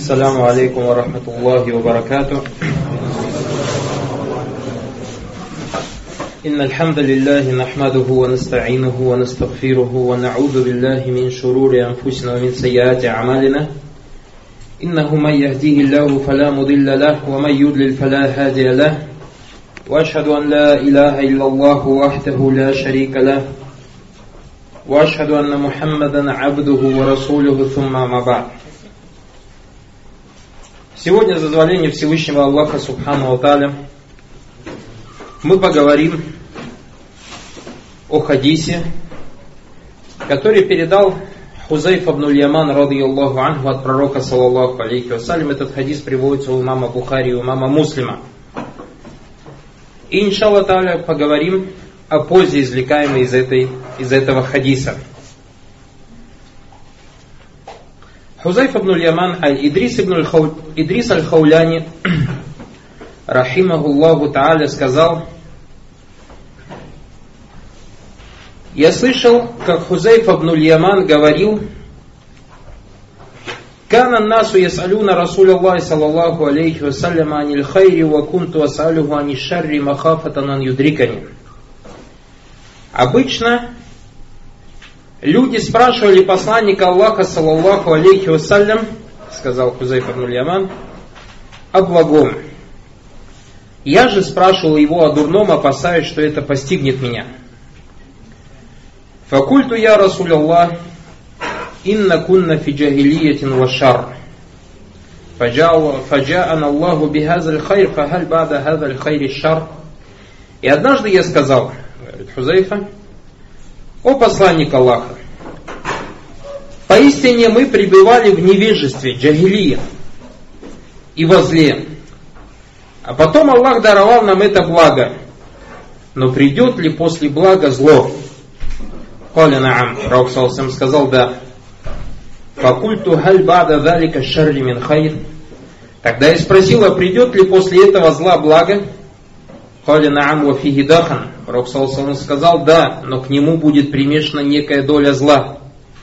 السلام عليكم ورحمة الله وبركاته. إن الحمد لله نحمده ونستعينه ونستغفره ونعوذ بالله من شرور أنفسنا ومن سيئات أعمالنا. إنه من يهديه الله فلا مضل له ومن يضلل فلا هادي له. وأشهد أن لا إله إلا الله وحده لا شريك له. وأشهد أن محمدا عبده ورسوله ثم ما بعد. Сегодня, с дозволения Всевышнего Аллаха Субхану ва Тааля, мы поговорим о хадисе, который передал Хузайф ибн аль-Яман радийаллаху анху от пророка саллаллаху алейхи вассалям. Этот хадис приводится у имама Бухари и у имама Муслима. И, иншаллах тааля, поговорим о пользе, извлекаемой из этого хадиса. Хузайф ибн аль-Яман Идрис аль-Хауляни рахимахуллаху тааля сказал: я слышал, как Хузайф ибн аль-Яман говорил: «Кана насу ясалюна Расулаллахи саллаллаху алейхи вассалям аниль хайри ва кунту асалюху аниш шарри махафатан ан юдрикани». Обычно люди спрашивали посланника Аллаха саллаллаху алейхи вассалям, сказал Хузайф ибн аль-Яман, о благом. Я же спрашивал его о дурном, опасаясь, что это постигнет меня. Факульту я Расулаллах, инна кунна фи джахилиятин ва шар. Фаджа'ана Аллаху бихазаль хайр, фахаль бада хазаль хайри шар. И однажды я сказал, говорит Хузайфа: о посланник Аллаха, поистине мы пребывали в невежестве, джахилия, и во зле. А потом Аллах даровал нам это благо. Но придет ли после блага зло? Каля наам. Пророк саллаллаху алейхи ва саллям сказал: да. Факульту халь бада залика шарри мин хайр. Тогда я спросил, а придет ли после этого зла благо? Каля наам ва фихи дахан. Пророк саллаллаху алейхи ва саллям сказал: да, но к нему будет примешана некая доля зла.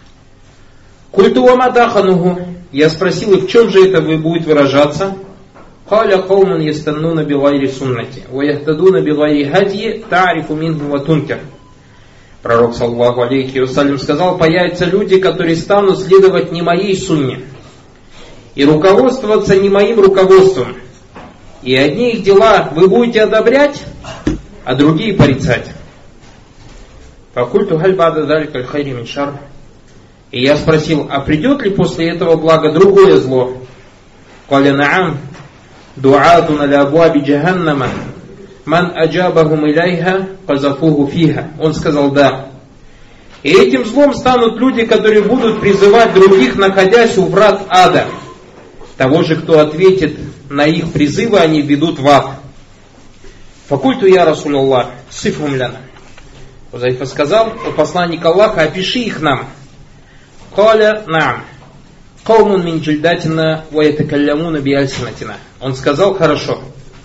Культу ва ма дахануху. Я спросил, и в чем же это будет выражаться? Каля кауман ястаннуна бигайри суннати ва яхтадуна бигайри хадьи та'рифу минху ва тункер. Пророк саллаллаху алейхи вассалям сказал: появятся люди, которые станут следовать не моей сунне и руководствоваться не моим руководством. И одни их дела вы будете одобрять, а другие порицать. Факульту халь бада залика аль хайри мин шар. И я спросил, а придет ли после этого блага другое зло? Каля наам. Дуатун аля абуаби джаханнама. Ман аджабахум иляйха казафуху фиха. Он сказал: да. И этим злом станут люди, которые будут призывать других, находясь у врат ада. Того же, кто ответит на их призывы, они ведут в ад. Факульту я Расулаллах, сифхум ляна. Хузайфа сказал: о посланник Аллаха, опиши их нам. Каля наам. Каумун мин джильдатина ва ятакаллямуна би альсинатина. Он сказал: хорошо.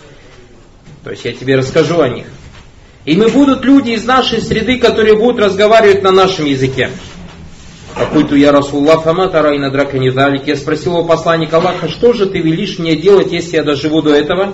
То есть я тебе расскажу о них. И мы будут люди из нашей среды, которые будут разговаривать на нашем языке. Акульту я Расулаллах, фама тарайна дракани далик. Я спросил у посланника Аллаха: что же ты велишь мне делать, если я доживу до этого?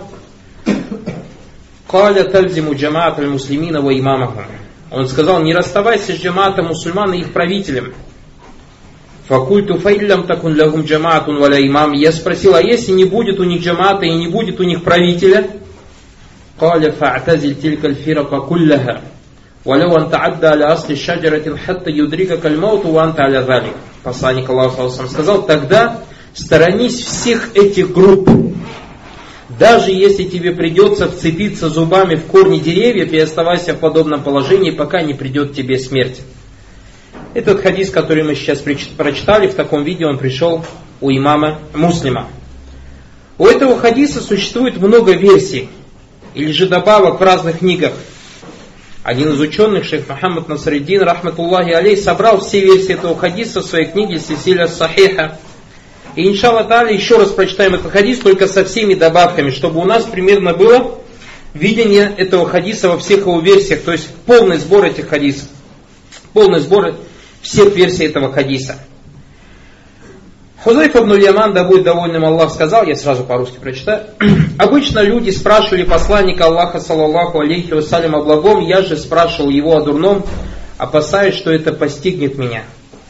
Каля тальзиму джамаат аль-муслимина ва имамахум. Он сказал: не расставайся с джамаатом мусульман и их правителем. Факульту фаиллям такун лягум джамаатун валя имам. Я спросил, а если не будет у них джамаата и не будет у них правителя? Каля фа'тазиль тилькаль фирака кулляха. Валяу анта адда аля асли шаджаратин хатта юдрика кальмауту ва анта аля залик. Посланник Аллаха сказал: тогда сторонись всех этих групп. Даже если тебе придется вцепиться зубами в корни деревьев, и оставайся в подобном положении, пока не придет тебе смерть. Этот хадис, который мы сейчас прочитали, в таком виде он пришел у имама Муслима. У этого хадиса существует много версий, или же добавок в разных книгах. Один из ученых, шейх Мухаммад Насриддин, рахматуллахи алейх, собрал все версии этого хадиса в своей книге «Сильсиля Сахиха». И иншаллах тааля еще раз прочитаем этот хадис, только со всеми добавками, чтобы у нас примерно было видение этого хадиса во всех его версиях, то есть полный сбор этих хадисов, полный сбор всех версий этого хадиса. Хузайфа ибн Яман, да будет довольным Аллах, сказал, я сразу по-русски прочитаю: обычно люди спрашивали посланника Аллаха, саллаллаху алейхи вассалям, о благом, я же спрашивал его о дурном, опасаясь, что это постигнет меня.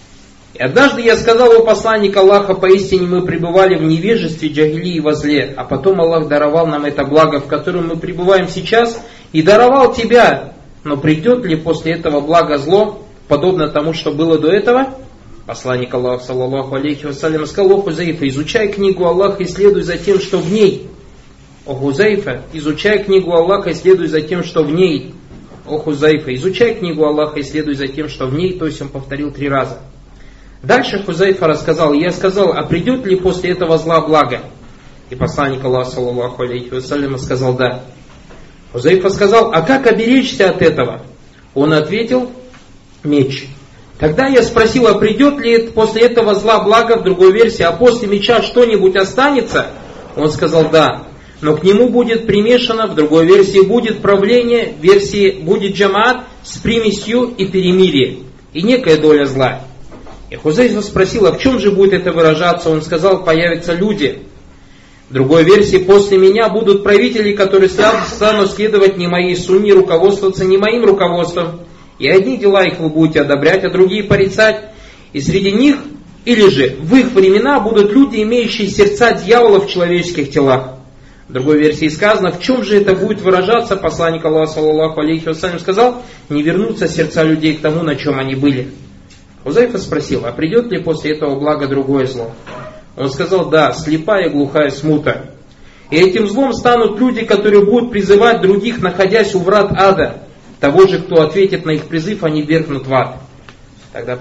И однажды я сказал: о посланник Аллаха, поистине мы пребывали в невежестве, джахили и во зле, а потом Аллах даровал нам это благо, в котором мы пребываем сейчас, и даровал тебя. Но придет ли после этого блага зло, подобно тому, что было до этого? Посланник Аллаха, саллаллаху алейхи вассалям, сказал: о Хузайфа, изучай книгу Аллаха и следуй за тем, что в ней. О Хузайфа, изучай книгу Аллаха и следуй за тем, что в ней. О Хузайфа, изучай книгу Аллаха и следуй за тем, что в ней. То есть он повторил 3 раза. Дальше Хузайфа рассказал: я сказал: а придет ли после этого зла благо? И посланник Аллаха, саллаллаху алейхи вассалям, сказал: да. Хузайфа сказал: а как оберечься от этого? Он ответил: меч. Тогда я спросил: а придет ли после этого зла благо? В другой версии: а после меча что-нибудь останется? Он сказал: да. Но к нему будет примешано, в другой версии будет правление, в версии будет джамаат с примесью и перемирие, и некая доля зла. И Хузайфа спросил: а в чем же будет это выражаться? Он сказал: появятся люди. В другой версии: после меня будут правители, которые станут следовать не моей сунне, руководствоваться не моим руководством. И одни дела их вы будете одобрять, а другие порицать. И среди них, или же в их времена, будут люди, имеющие сердца дьявола в человеческих телах. В другой версии сказано: в чем же это будет выражаться? Посланник Аллаха, саллаллаху алейхи вассалям, сказал: не вернутся сердца людей к тому, на чем они были. Хузайфа спросил: а придет ли после этого благо другое зло? Он сказал: да, слепая и глухая смута. И этим злом станут люди, которые будут призывать других, находясь у врат ада. Того же, кто ответит на их призыв, они вергнут в ад. Тогда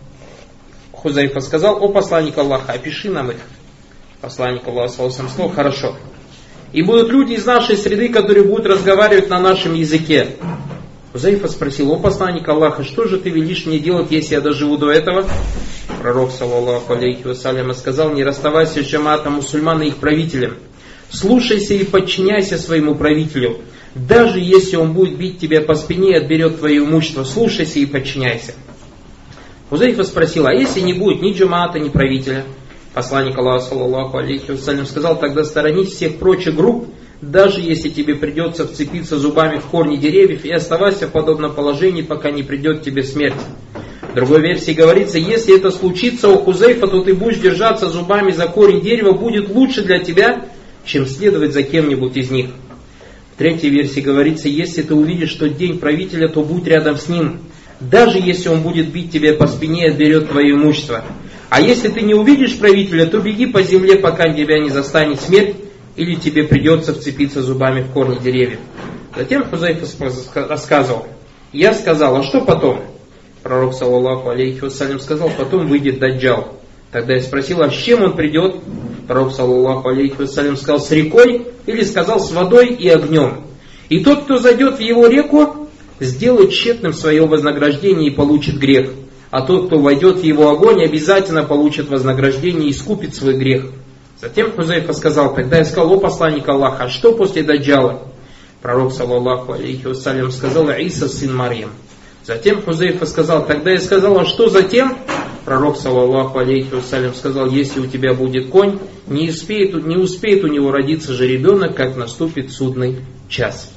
Хузайфа сказал: о посланник Аллаха, опиши нам их. Посланник Аллаха, саллаллаху алейхи, сказал: хорошо. И будут люди из нашей среды, которые будут разговаривать на нашем языке. Хузайфа спросил: о посланник Аллаха, что же ты велишь мне делать, если я доживу до этого? Пророк, саллаллаху алейхи вассалям, сказал: не расставайся с джамаатом мусульман и их правителем. Слушайся и подчиняйся своему правителю. Даже если он будет бить тебя по спине и отберет твое имущество, слушайся и подчиняйся. Хузайфа спросил: а если не будет ни джамаата, ни правителя? Посланник Аллаха, саллаллаху алейхи вассалям, сказал: тогда сторонись всех прочих групп, даже если тебе придется вцепиться зубами в корни деревьев, и оставайся в подобном положении, пока не придет тебе смерть. В другой версии говорится: если это случится, о Хузайфа, то ты будешь держаться зубами за корень дерева, будет лучше для тебя, чем следовать за кем-нибудь из них. В третьей версии говорится: если ты увидишь тот день правителя, то будь рядом с ним, даже если он будет бить тебя по спине и отберет твое имущество. А если ты не увидишь правителя, то беги по земле, пока тебя не застанет смерть, или тебе придется вцепиться зубами в корни деревьев. Затем Хузайфа рассказывал: я сказал: а что потом? Пророк, саллаллаху алейхи вассалям, сказал: потом выйдет Даджджал. Тогда я спросил: а с чем он придет? Пророк, саллаллаху алейхи вассалям, сказал: с рекой, или сказал: с водой и огнем. И тот, кто зайдет в его реку, сделает тщетным свое вознаграждение и получит грех. А тот, кто войдет в его огонь, обязательно получит вознаграждение и искупит свой грех. Затем Хузайфа сказал: тогда я сказал: о посланник Аллаха, а что после Даджджала? Пророк, саллаллаху алейхи вассалям, сказал: Иса, сын Марьям. Затем Хузайфа сказал: тогда я сказал: а что затем? Пророк, саллаллаху алейхи вассалям, сказал: если у тебя будет конь, не успеет у него родиться же ребенок, как наступит судный час.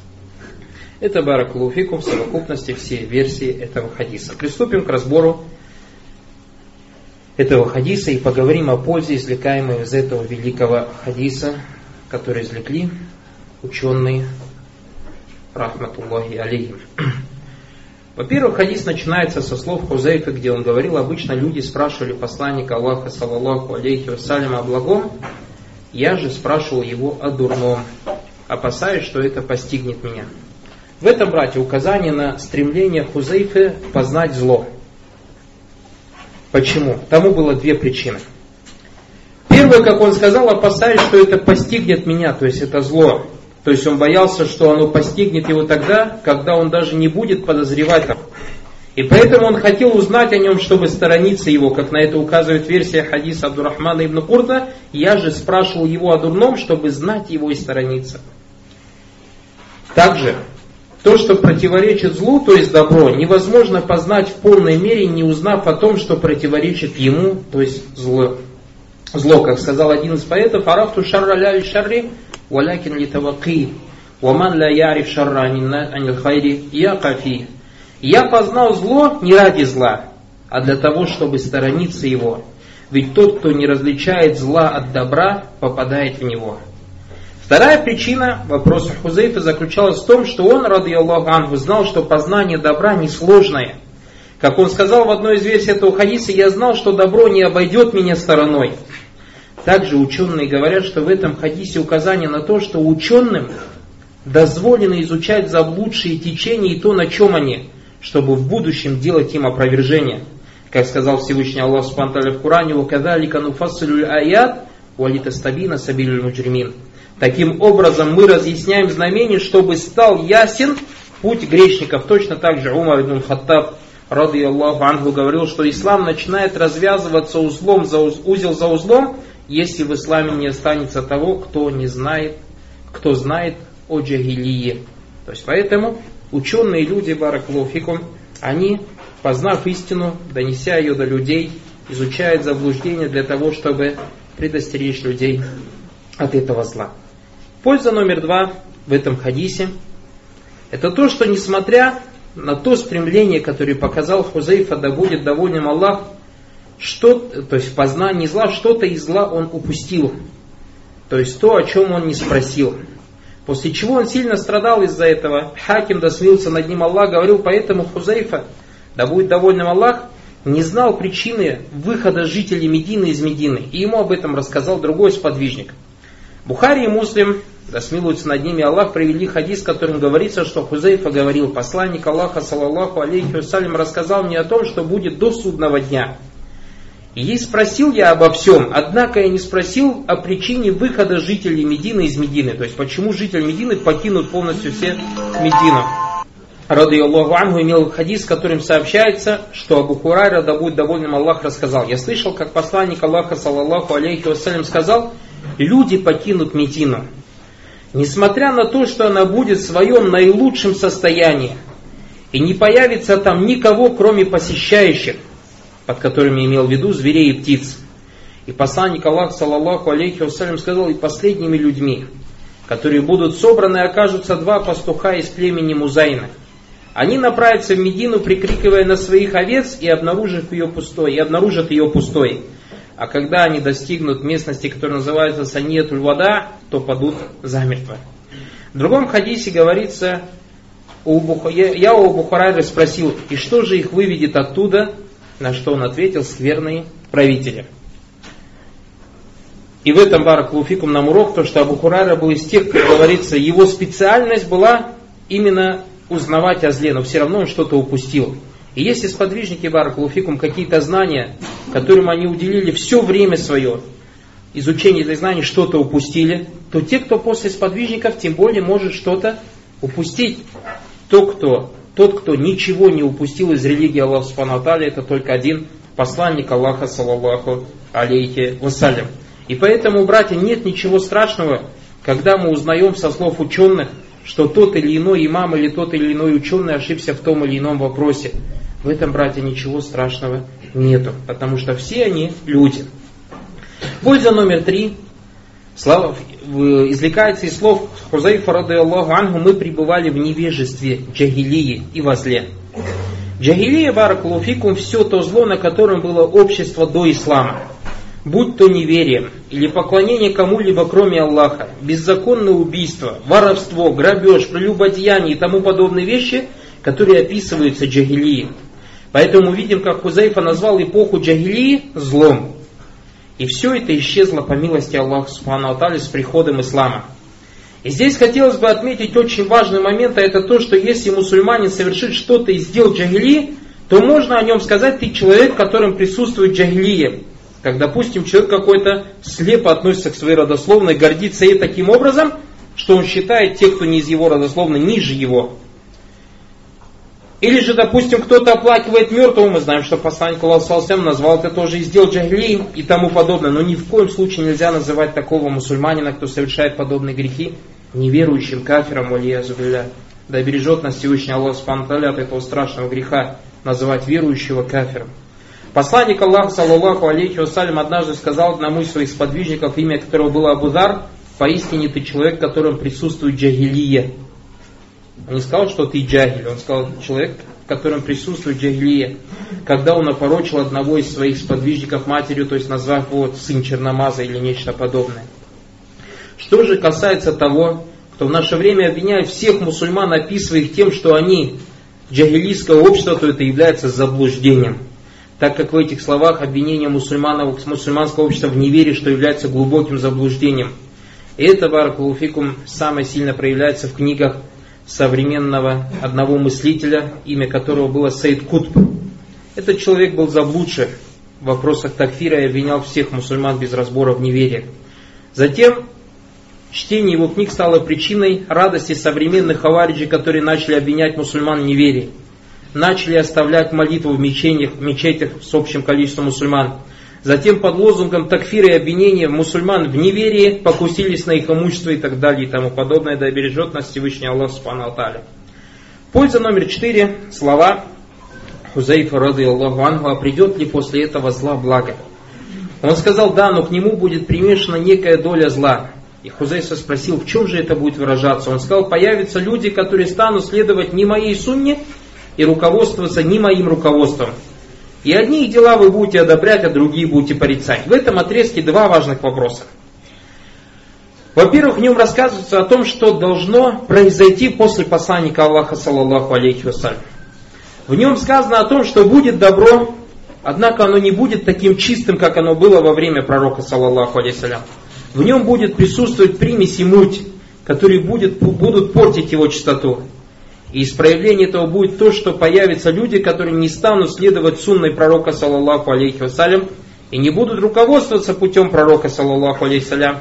Это баракаллаху фикум в совокупности все версии этого хадиса. Приступим к разбору этого хадиса и поговорим о пользе, извлекаемой из этого великого хадиса, который извлекли ученые, рахматуллахи алейхим. Во-первых, хадис начинается со слов Хузайфы, где он говорил: обычно люди спрашивали посланника Аллаха, саллаллаху алейхи вассалям, о благом, я же спрашивал его о дурном, опасаясь, что это постигнет меня. В этом, братья, указание на стремление Хузайфы познать зло. Почему? Тому было 2 причины. Первое, как он сказал, опасаясь, что это постигнет меня, то есть это зло. То есть он боялся, что оно постигнет его тогда, когда он даже не будет подозревать. И поэтому он хотел узнать о нем, чтобы сторониться его, как на это указывает версия хадиса Абдуррахмана ибн Курда: я же спрашивал его о дурном, чтобы знать его и сторониться. Также то, что противоречит злу, то есть добро, невозможно познать в полной мере, не узнав о том, что противоречит ему, то есть зло. зло, как сказал один из поэтов: «Арафту шарра ля шарри, валякин ли таваки, ваман ля яриф шарра анил хайри якафи». Я познал зло не ради зла, а для того, чтобы сторониться его. Ведь тот, кто не различает зла от добра, попадает в него. Вторая причина вопроса Хузайфа заключалась в том, что он, радийаллаху анху, знал, что познание добра несложное. Как он сказал в одной из версий этого хадиса: «Я знал, что добро не обойдет меня стороной». Также ученые говорят, что в этом хадисе указание на то, что ученым дозволено изучать заблудшие течения и то, на чем они, чтобы в будущем делать им опровержение. Как сказал Всевышний Аллах Субхану ва Тааля в Коране: «Вакадалика нуфассилю аят валитастабина сабилюль муджримин». Таким образом мы разъясняем знамения, чтобы стал ясен путь грешников. Точно так же Умар ибн Хаттаб, радийаллаху анху, говорил, что ислам начинает развязываться узел за узлом, если в исламе не останется того, кто знает о джахилии. То есть поэтому ученые люди, баракаллаху фикум, они, познав истину, донеся ее до людей, изучают заблуждения для того, чтобы предостеречь людей от этого зла. Польза номер 2 в этом хадисе — это то, что несмотря на то стремление, которое показал Хузайфа, да будет доволен Аллах, то есть в познании зла, что-то из зла он упустил. То есть то, о чем он не спросил. После чего он сильно страдал из-за этого. Хаким, да смилился над ним Аллах, говорил: поэтому Хузайфа, да будет доволен Аллах, не знал причины выхода жителей Медины из Медины. И ему об этом рассказал другой сподвижник. Бухари и Муслим, да смилуется над ними Аллах, привели хадис, в котором говорится, что Хузайфа говорил: посланник Аллаха, саллаллаху алейхи вассалям, рассказал мне о том, что будет до судного дня. И спросил я обо всем, однако я не спросил о причине выхода жителей Медины из Медины. То есть почему жители Медины покинут полностью все Медину. Радийаллаху анху имел хадис, в котором сообщается, что Абу Хурайра, да будет доволен Аллах, рассказал: я слышал, как посланник Аллаха, саллаллаху алейхи вассалям, сказал: люди покинут Медину, несмотря на то, что она будет в своем наилучшем состоянии, и не появится там никого, кроме посещающих, под которыми имел в виду зверей и птиц. И посланник Аллаха, саллаллаху алейхи вассалям, сказал: и последними людьми, которые будут собраны, окажутся 2 пастуха из племени Музайна. Они направятся в Медину, прикрикивая на своих овец, и обнаружат ее пустой. А когда они достигнут местности, которая называется Саниятуль Вада, то падут замертво. В другом хадисе говорится: я у Абу Хурайры спросил: и что же их выведет оттуда? На что он ответил: скверные правители. И в этом, баракаллаху фикум, нам урок, то, что Абу Хурайра был из тех, как говорится, его специальность была именно узнавать о зле, но все равно он что-то упустил. И если сподвижники, баракаллаху фикум, какие-то знания, которым они уделили все время свое, изучение этих знаний, что-то упустили, то те, кто после сподвижников, тем более может что-то упустить. Тот, кто ничего не упустил из религии Аллаха Субхану ва Тааля, это только один посланник Аллаха, саллаллаху алейхи вассалям. И поэтому, братья, нет ничего страшного, когда мы узнаем со слов ученых, что тот или иной имам или тот или иной ученый ошибся в том или ином вопросе. В этом, братья, ничего страшного нету, потому что все они люди. Польза номер 3 извлекается из слов Хузайфа, радийаллаху анху: мы пребывали в невежестве, джахилии и во зле. Джахилия, баракаллаху фикум, все то зло, на котором было общество до ислама. Будь то неверие или поклонение кому-либо кроме Аллаха, беззаконное убийство, воровство, грабеж, прелюбодеяние и тому подобные вещи, которые описываются джахилией. Поэтому видим, как Хузайфа назвал эпоху джахилии злом. И все это исчезло по милости Аллаха Субхану ва Тааля с приходом ислама. И здесь хотелось бы отметить очень важный момент, а это то, что если мусульманин совершит что-то из дел джахилии, то можно о нем сказать: ты человек, в котором присутствует джахилия. Как, допустим, человек какой-то слепо относится к своей родословной, гордится ей таким образом, что он считает тех, кто не из его родословной, ниже его. Или же, допустим, кто-то оплакивает мертвого, мы знаем, что посланник Аллаха назвал это тоже из дел джахилии и тому подобное. Но ни в коем случае нельзя называть такого мусульманина, кто совершает подобные грехи, неверующим, кафиром, валиязу билля. Да бережет нас Всевышний Аллах Субхану ва Тааля от этого страшного греха, называть верующего кафиром. Посланник Аллаха, саллаллаху алейхи вассалям, однажды сказал одному из своих сподвижников, имя которого было Абу Зар: поистине ты человек, в котором присутствует джахилия. Он не сказал, что ты джахиль, он сказал, человек, в котором присутствует джахилия. Когда он опорочил одного из своих сподвижников матерью, то есть назвав его сын черномаза или нечто подобное. Что же касается того, кто в наше время обвиняет всех мусульман, описывая их тем, что они джахилийское общество, то это является заблуждением. Так как в этих словах обвинение мусульманского общества в неверии, что является глубоким заблуждением. И это, баракаллаху фикум, самое сильно проявляется в книгах современного одного мыслителя, имя которого было Саид Кутб. Этот человек был заблудший в вопросах такфира и обвинял всех мусульман без разбора в неверии. Затем чтение его книг стало причиной радости современных хавариджей, которые начали обвинять мусульман в неверии. Начали оставлять молитву в мечетях с общим количеством мусульман. Затем под лозунгом такфира и обвинения мусульман в неверии покусились на их имущество и так далее и тому подобное. Да бережет нас Всевышний Аллах Субхану ва Тааля. Польза номер 4. Слова Хузайфа радийаллаху анху: а придет ли после этого зла благо? Он сказал: да, но к нему будет примешана некая доля зла. И Хузайфа спросил, в чем же это будет выражаться? Он сказал: появятся люди, которые станут следовать не моей сунне и руководствоваться не моим руководством. И одни их дела вы будете одобрять, а другие будете порицать. В этом отрезке два важных вопроса. Во-первых, в нем рассказывается о том, что должно произойти после посланника Аллаха, саллаллаху алейхи вассалям. В нем сказано о том, что будет добро, однако оно не будет таким чистым, как оно было во время пророка, саллаллаху алейхи вассалям. В нем будет присутствовать примесь и муть, которые будут портить его чистоту. И из проявления этого будет то, что появятся люди, которые не станут следовать сунной пророка, саллаллаху алейхи вассалям, и не будут руководствоваться путем пророка, саллаллаху алейхи вассалям.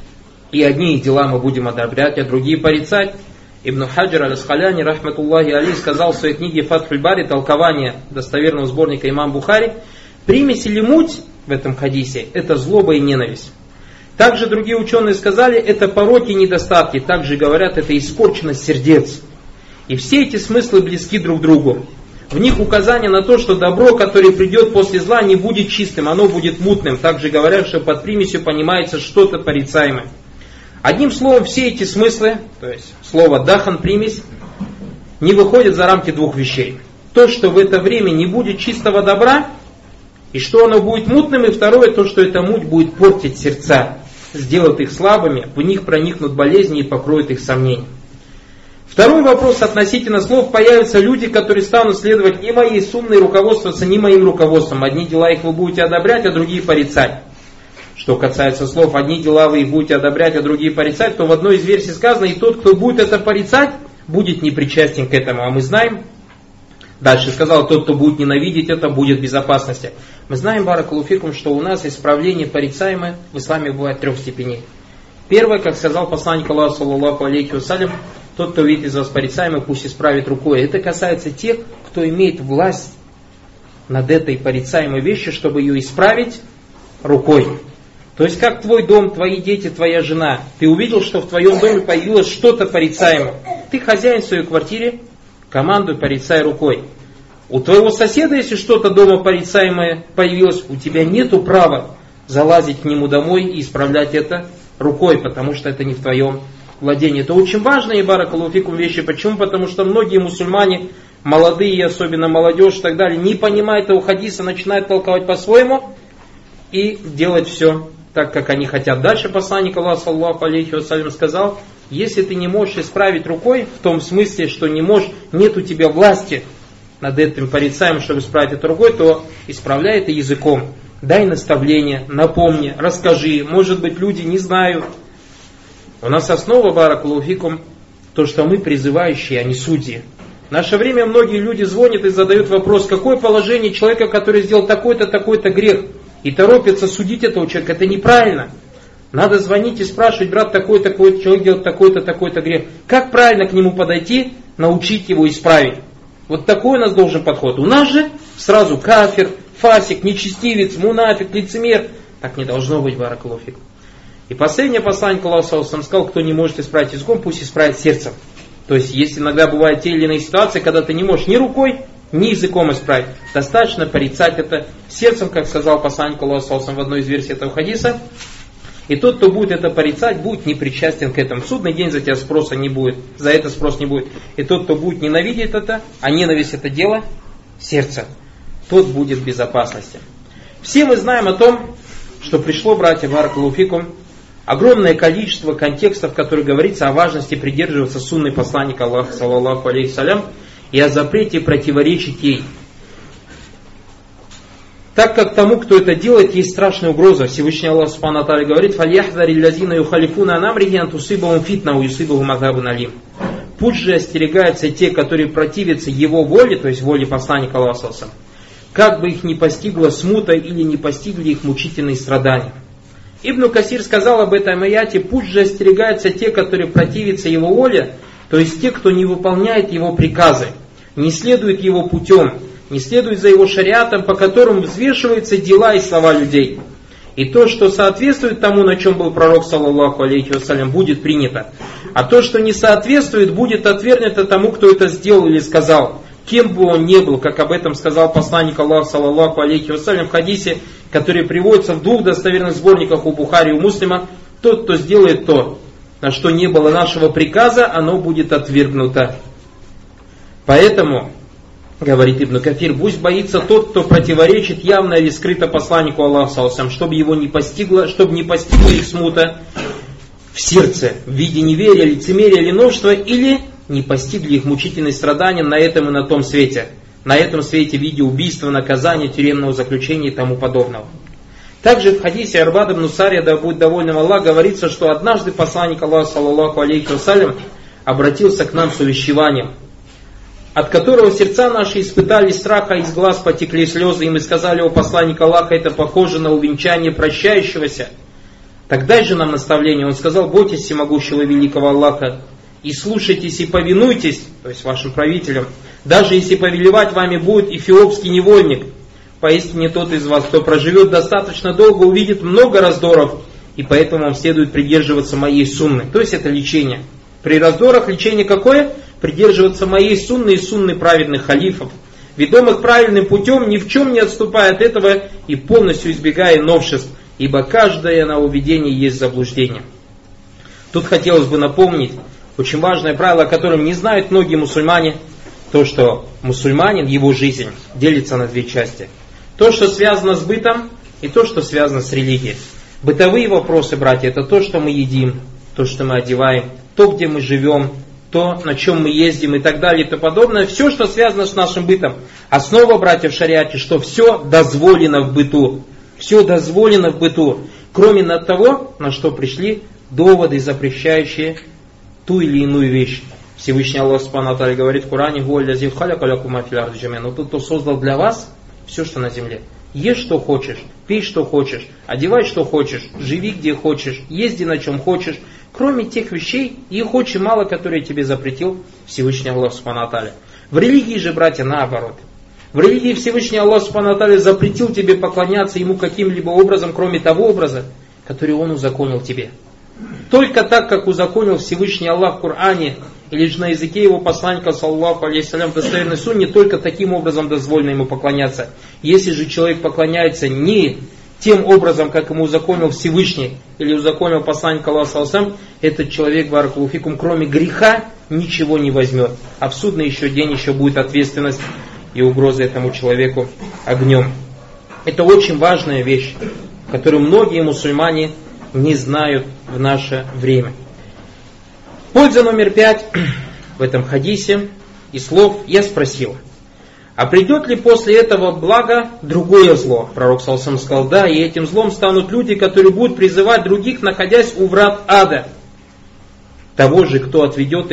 И одни их дела мы будем одобрять, а другие порицать. Ибн Хаджар аль-Асхаляни, рахматуллахи алейхи, сказал в своей книге Фатхуль Бари, толкование достоверного сборника имам Бухари: примесь или муть в этом хадисе – это злоба и ненависть. Также другие ученые сказали, это пороки и недостатки. Также говорят, это испорченность сердец. И все эти смыслы близки друг к другу. В них указание на то, что добро, которое придет после зла, не будет чистым, оно будет мутным. Также говорят, что под примесью понимается что-то порицаемое. Одним словом, все эти смыслы, то есть слово «дахан», примесь, не выходят за рамки двух вещей. То, что в это время не будет чистого добра, и что оно будет мутным, и второе, то, что эта муть будет портить сердца, сделает их слабыми, в них проникнут болезни и покроют их сомнения. Второй вопрос относительно слов: появятся люди, которые станут следовать не моей сунной, руководствоваться не моим руководством. Одни дела их вы будете одобрять, а другие порицать. Что касается слов, одни дела вы их будете одобрять, а другие порицать, то в одной из версий сказано, и тот, кто будет это порицать, будет непричастен к этому. А мы знаем, дальше сказал, тот, кто будет ненавидеть это, будет в безопасности. Мы знаем, баракаллаху фикум, что у нас исправление порицаемое в исламе бывает 3 степеней. Первое, как сказал посланник Аллаха, саллаллаху алейхи вассалям: тот, кто видит из вас порицаемое, пусть исправит рукой. Это касается тех, кто имеет власть над этой порицаемой вещью, чтобы ее исправить рукой. То есть, как твой дом, твои дети, твоя жена. Ты увидел, что в твоем доме появилось что-то порицаемое. Ты хозяин в своей квартире, командуй, порицай рукой. У твоего соседа, если что-то дома порицаемое появилось, у тебя нету права залазить к нему домой и исправлять это рукой, потому что это не в твоем владении. Это очень важные, баракаллаху фикум, вещи. Почему? Потому что многие мусульмане, молодые, особенно молодежь и так далее, не понимают этого хадиса, начинают толковать по-своему и делать все так, как они хотят. Дальше посланник Аллаха, саллаллаху алейхи вассалям, сказал: если ты не можешь исправить рукой, в том смысле, что не можешь, нет у тебя власти над этим порицаемым, чтобы исправить это рукой, то исправляй это языком. Дай наставление, напомни, расскажи. Может быть, люди не знают. У нас основа, баракаллаху фикум, то, что мы призывающие, а не судьи. В наше время многие люди звонят и задают вопрос: какое положение человека, который сделал такой-то, такой-то грех, и торопятся судить этого человека. Это неправильно. Надо звонить и спрашивать: брат, такой-то человек делает такой-то, такой-то грех. Как правильно к нему подойти, научить его исправить? Вот такой у нас должен подход. У нас же сразу кафир, фасик, нечестивец, мунафик, лицемер. Так не должно быть, баракаллаху фикум. И последнее послание Аллаха сказал: кто не может исправить языком, пусть исправит сердцем. То есть, есть иногда бывают те или иные ситуации, когда ты не можешь ни рукой Не языком исправить. Достаточно порицать это сердцем, как сказал посланник Аллаха в одной из версий этого хадиса. И тот, кто будет это порицать, будет непричастен к этому. В судный день за тебя спроса не будет, за это спрос не будет. И тот, кто будет ненавидеть это, а ненависть это дело сердца, тот будет в безопасности. Все мы знаем о том, что пришло, братья, баракаллаху фикум, огромное количество контекстов, в которых говорится о важности придерживаться сунны посланника Аллаха, саллаллаху алейхи салям, и о запрете противоречить ей. Так как тому, кто это делает, есть страшная угроза. Всевышний Аллах Субхану ва Тааля говорит: «Фальяхдари лазина юхалифуна ан амрихи ан тусибахум фитна ва юсибахум азабун алим». Пусть же остерегаются те, которые противятся его воле, то есть воле посланника Аллаха, как бы их не постигла смута или не постигли их мучительные страдания. Ибн Касир сказал об этом аяте: пусть же остерегаются те, которые противятся его воле, то есть те, кто не выполняет его приказы, не следует его путем, не следует за его шариатом, по которому взвешиваются дела и слова людей. И то, что соответствует тому, на чем был пророк, саллаллаху алейхи вассалям, будет принято. А то, что не соответствует, будет отвергнуто тому, кто это сделал или сказал, кем бы он ни был, как об этом сказал посланник Аллаха, саллаллаху алейхи вассалям, в хадисе, который приводится в 2 достоверных сборниках у Бухари и у Муслима: тот, кто сделает то, на что не было нашего приказа, оно будет отвергнуто. Поэтому, говорит Ибн Кафир, пусть боится тот, кто противоречит явно или скрыто посланнику Аллаха, чтобы его не постигла, чтобы не постигла их смута в сердце, в виде неверия, лицемерия или новшества, или не постигли их мучительные страдания на этом и на том свете. На этом свете в виде убийства, наказания, тюремного заключения и тому подобного. Также в хадисе Арбад ибн Сария, да будет доволен Аллах, говорится, что однажды посланник Аллаха, саллаллаху алейхи вассалям, обратился к нам с увещеванием, от которого сердца наши испытали страха, из глаз потекли слезы, и мы сказали: о посланник Аллаха, это похоже на увенчание прощающегося. Так дай же нам наставление. Он сказал: бойтесь всемогущего великого Аллаха, и слушайтесь и повинуйтесь, то есть вашим правителям, даже если повелевать вами будет эфиопский невольник. Поистине тот из вас, кто проживет достаточно долго, увидит много раздоров, и поэтому вам следует придерживаться моей сунны. То есть это лечение. При раздорах лечение какое? Придерживаться моей сунны и сунны праведных халифов, ведомых правильным путем, ни в чем не отступая от этого и полностью избегая новшеств, ибо каждое нововведение есть заблуждение. Тут хотелось бы напомнить очень важное правило, о котором не знают многие мусульмане, то, что мусульманин, его жизнь делится на 2 части. То, что связано с бытом, и то, что связано с религией. Бытовые вопросы, братья, это то, что мы едим, то, что мы одеваем, то, где мы живем, то, на чем мы ездим и так далее и тому подобное. Все, что связано с нашим бытом. Основа, братья, в шариате, что все дозволено в быту. Все дозволено в быту. Кроме того, на что пришли доводы, запрещающие ту или иную вещь. Всевышний Аллах Субхану ва Тааля говорит в Коране: но тот, кто создал для вас все, что на земле. Ешь, что хочешь, пей, что хочешь, одевай, что хочешь, живи, где хочешь, езди, на чем хочешь, кроме тех вещей, их очень мало, которые тебе запретил Всевышний Аллах Субхану ва Тааля. В религии же, братья, наоборот. В религии Всевышний Аллах Субхану ва Тааля запретил тебе поклоняться Ему каким-либо образом, кроме того образа, который Он узаконил тебе. Только так, как узаконил Всевышний Аллах в Коране, или же на языке его посланника, саллаллаху алейхи салям, в достоверной сунне, только таким образом дозволено ему поклоняться. Если же человек поклоняется не тем образом, как ему узаконил Всевышний, или узаконил посланник Аллаха, саллаллаху алейхи салям, этот человек, баракаллаху фикум, кроме греха, ничего не возьмет. А в судный еще день еще будет ответственность и угроза этому человеку огнем. Это очень важная вещь, которую многие мусульмане не знают в наше время. Польза номер 5 в этом хадисе из слов: я спросил, а придет ли после этого благо другое зло? Пророк саллаллаху алейхи ва саллям сказал: да, и этим злом станут люди, которые будут призывать других, находясь у врат ада. Того же, кто ответит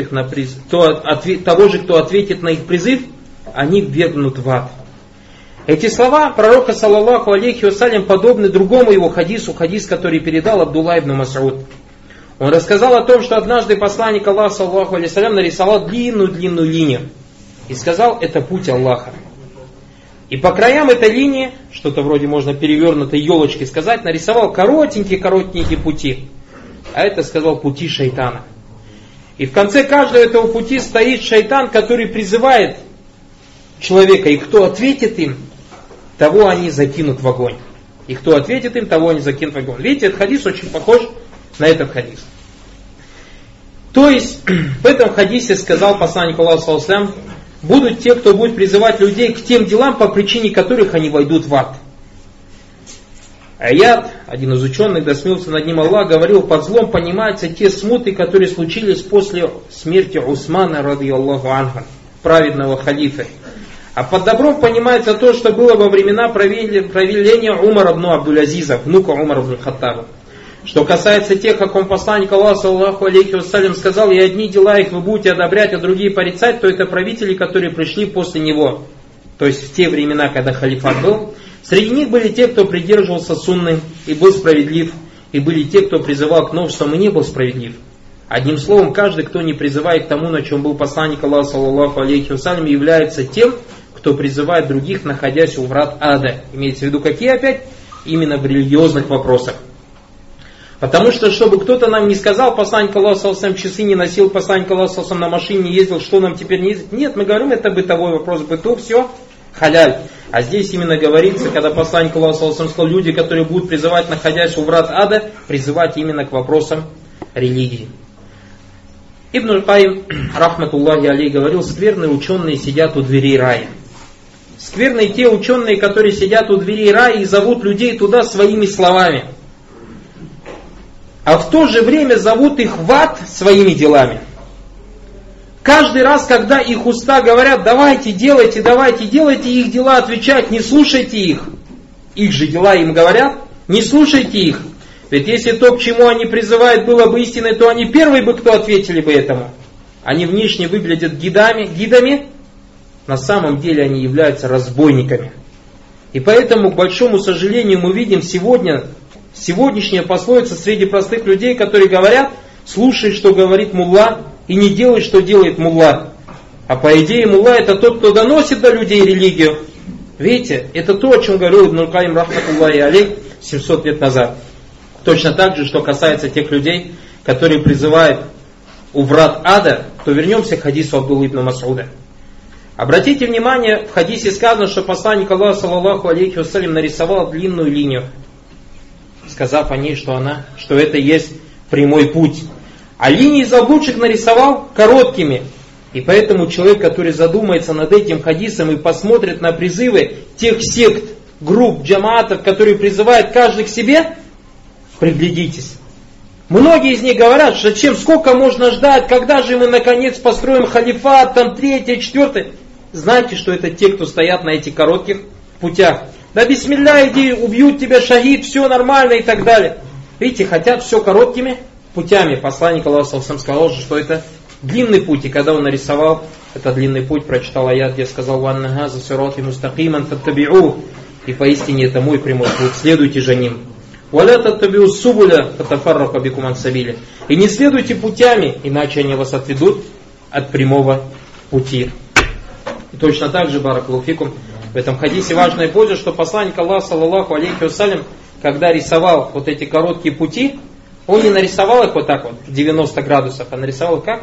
на их призыв, они ввергнут в ад. Эти слова пророка, саллаллаху алейхи вассалям, подобны другому его хадису, хадис, который передал Абдулла ибн Мас'уд. Он рассказал о том, что однажды посланник Аллаха, саллаллаху алейхи вассалям, нарисовал длинную линию и сказал: это путь Аллаха. И по краям этой линии, что-то вроде можно перевернутой елочки сказать, нарисовал коротенькие пути. А это сказал пути шайтана. И в конце каждого этого пути стоит шайтан, который призывает человека, и кто ответит им, того они закинут в огонь. И кто ответит им, того они закинут в огонь. Видите, этот хадис очень похож на этот хадис. То есть, в этом хадисе сказал посланник Аллаха, саллаллаху алейхи ва саллям, будут те, кто будет призывать людей к тем делам, по причине которых они войдут в ад. Аят, один из ученых, да смилуется над ним Аллах, говорил, под злом понимаются те смуты, которые случились после смерти Усмана, радийаллаху анху, праведного халифа. А под добром понимается то, что было во времена правления Умара ибн Абдуль-Азиза, внука Умара ибн Хаттаба. Что касается тех, о ком посланник Аллаха, саллаллаху алейхи вассалям, сказал, и одни дела их вы будете одобрять, а другие порицать, то это правители, которые пришли после него. То есть в те времена, когда халифат был. Среди них были те, кто придерживался сунны и был справедлив, и были те, кто призывал к новшествам и не был справедлив. Одним словом, каждый, кто не призывает к тому, на чем был посланник Аллаха, саллаллаху алейхи вассалям, является тем, кто призывает других, находясь у врат ада. Имеется в виду какие опять? Именно в религиозных вопросах. Потому что, чтобы кто-то нам не сказал, посланник Аллаха, саллаллаху алейхи вассалям, часы не носил, посланник Аллаха, саллаллаху алейхи вассалям, на машине не ездил, что нам теперь не ездить? Нет, мы говорим, это бытовой вопрос, быту, все, халяль. А здесь именно говорится, когда посланник Аллаха, саллаллаху алейхи вассалям, сказал, люди, которые будут призывать, находясь у врат ада, призывать именно к вопросам религии. Ибн аль-Каим, рахматуллахи алейхи, говорил, скверные ученые сидят у дверей рая. Скверные те ученые, которые сидят у дверей рая и зовут людей туда своими словами. А в то же время зовут их в ад своими делами. Каждый раз, когда их уста говорят, давайте делайте, их дела отвечают, не слушайте их. Их же дела им говорят, не слушайте их. Ведь если то, к чему они призывают, было бы истиной, то они первые бы, кто ответили бы этому. Они внешне выглядят гидами, на самом деле они являются разбойниками. И поэтому, к большому сожалению, мы видим сегодняшняя пословица среди простых людей, которые говорят, слушай, что говорит мулла, и не делай, что делает мулла. А по идее мулла это тот, кто доносит до людей религию. Видите, это то, о чем говорил Ибн аль-Каим, рахматуллахи алейхи, 700 лет назад. Точно так же, что касается тех людей, которые призывают у врат ада, то вернемся к хадису Абдуллы ибн Мас'уда. Обратите внимание, в хадисе сказано, что посланник Аллаха, саллаллаху алейхи вассалям, нарисовал длинную линию, сказав о ней, что это есть прямой путь. А линии заблудших нарисовал короткими. И поэтому человек, который задумается над этим хадисом и посмотрит на призывы тех сект, групп, джамаатов, которые призывают каждый к себе, приглядитесь. Многие из них говорят, что сколько можно ждать, когда же мы наконец построим халифат, там 3-й, 4-й. Знаете, что это те, кто стоят на этих коротких путях. Да бисмилля, иди, убьют тебя, шахид, все нормально и так далее. Видите, хотят все короткими путями. Посланник Аллаха сказал, что это длинный путь. И когда он нарисовал этот длинный путь, прочитал аят, где сказал, «Ванна газа сирати мустакиман фаттаби'у». И поистине это мой прямой путь, следуйте за ним. «Валя таттаби'у субуля фаттафаррака бикум ан сабили». И не следуйте путями, иначе они вас отведут от прямого пути. И точно так же, баракаллаху фикум, в этом хадисе важная польза, что посланник Аллаха, саллаллаху алейхи вассалям, когда рисовал вот эти короткие пути, он не нарисовал их вот так вот, в 90 градусов, а нарисовал их как?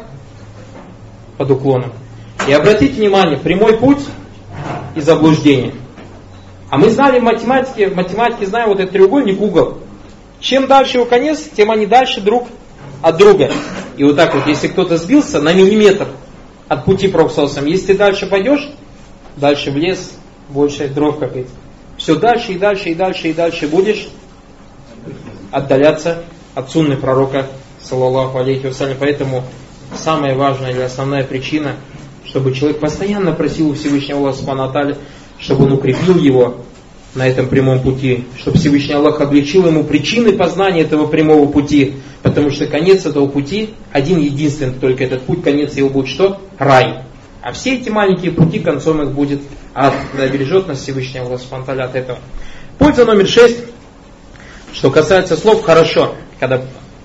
Под уклоном. И обратите внимание, прямой путь и заблуждение. А мы знали в математике знаем вот этот треугольник, угол. Чем дальше его конец, тем они дальше друг от друга. И вот так вот, если кто-то сбился на миллиметр от пути Пророка, если ты дальше пойдешь, дальше в лес, больше дров копить. Все дальше и дальше и дальше и дальше будешь отдаляться от сунны пророка, саллаллаху алейхи вассалям. Поэтому самая важная или основная причина, чтобы человек постоянно просил у Всевышнего Аллаха субхану ва тааля, чтобы он укрепил его на этом прямом пути, чтобы Всевышний Аллах облегчил ему причины познания этого прямого пути, потому что конец этого пути один единственный, только этот путь, конец его будет что? Рай. А все эти маленькие пути, концом их будет ад. Да бережет нас Всевышний Аллах субхану ва тааля от этого. Польза номер 6, что касается слов «хорошо», когда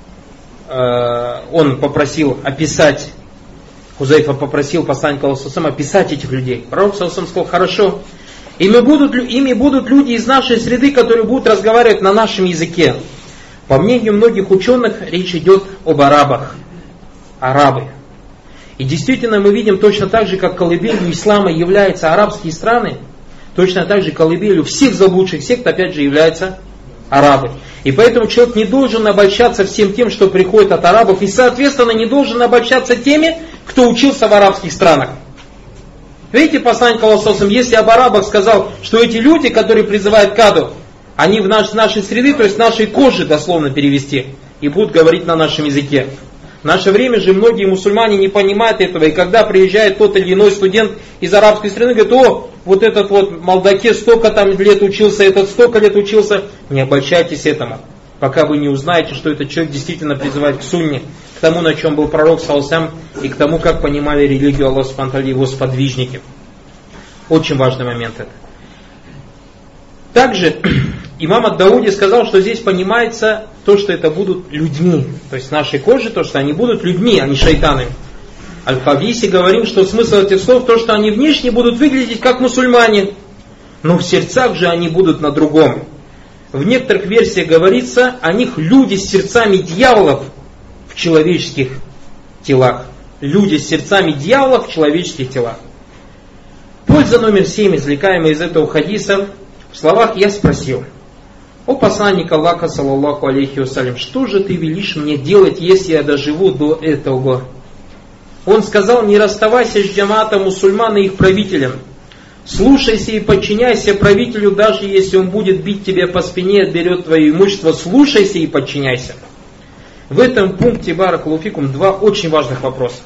он попросил описать, Хузайфа попросил посланника Аллаха описать этих людей. Пророк сказал «хорошо». Ими будут люди из нашей среды, которые будут разговаривать на нашем языке. По мнению многих ученых, речь идет об арабах. Арабы. И действительно мы видим точно так же, как колыбелью ислама являются арабские страны, точно так же колыбелью всех заблудших сект опять же являются арабы. И поэтому человек не должен обольщаться всем тем, что приходит от арабов, и соответственно не должен обольщаться теми, кто учился в арабских странах. Видите, посланник Аллаха, если об арабах сказал, что эти люди, которые призывают к аду, они в нашей среды, то есть нашей кожи дословно перевести, и будут говорить на нашем языке. В наше время же многие мусульмане не понимают этого, и когда приезжает тот или иной студент из арабской страны, говорит: о, вот этот вот Малдаке столько там лет учился, этот столько лет учился. Не обольщайтесь этому, пока вы не узнаете, что этот человек действительно призывает к сунне, к тому, на чем был пророк саллаллаху, и к тому, как понимали религию Аллаха субхану ва тааля, его сподвижники. Очень важный момент это. Также имам ад-Дауди сказал, что здесь понимается то, что это будут людьми. То есть нашей кожи, то, что они будут людьми, а не шайтанами. Аль-Хависи говорил, что смысл этих слов то, что они внешне будут выглядеть как мусульмане, но в сердцах же они будут на другом. В некоторых версиях говорится о них люди с сердцами дьяволов в человеческих телах. Люди с сердцами дьяволов в человеческих телах. Польза номер 7, извлекаемая из этого хадиса, в словах «я спросил: о посланник Аллаха, саллаллаху алейхи вассалям, что же ты велишь мне делать, если я доживу до этого? Он сказал: не расставайся с джамаатом мусульман и их правителем. Слушайся и подчиняйся правителю, даже если он будет бить тебя по спине и отберет твое имущество. Слушайся и подчиняйся. В этом пункте, баракаллаху фикум, два очень важных вопроса,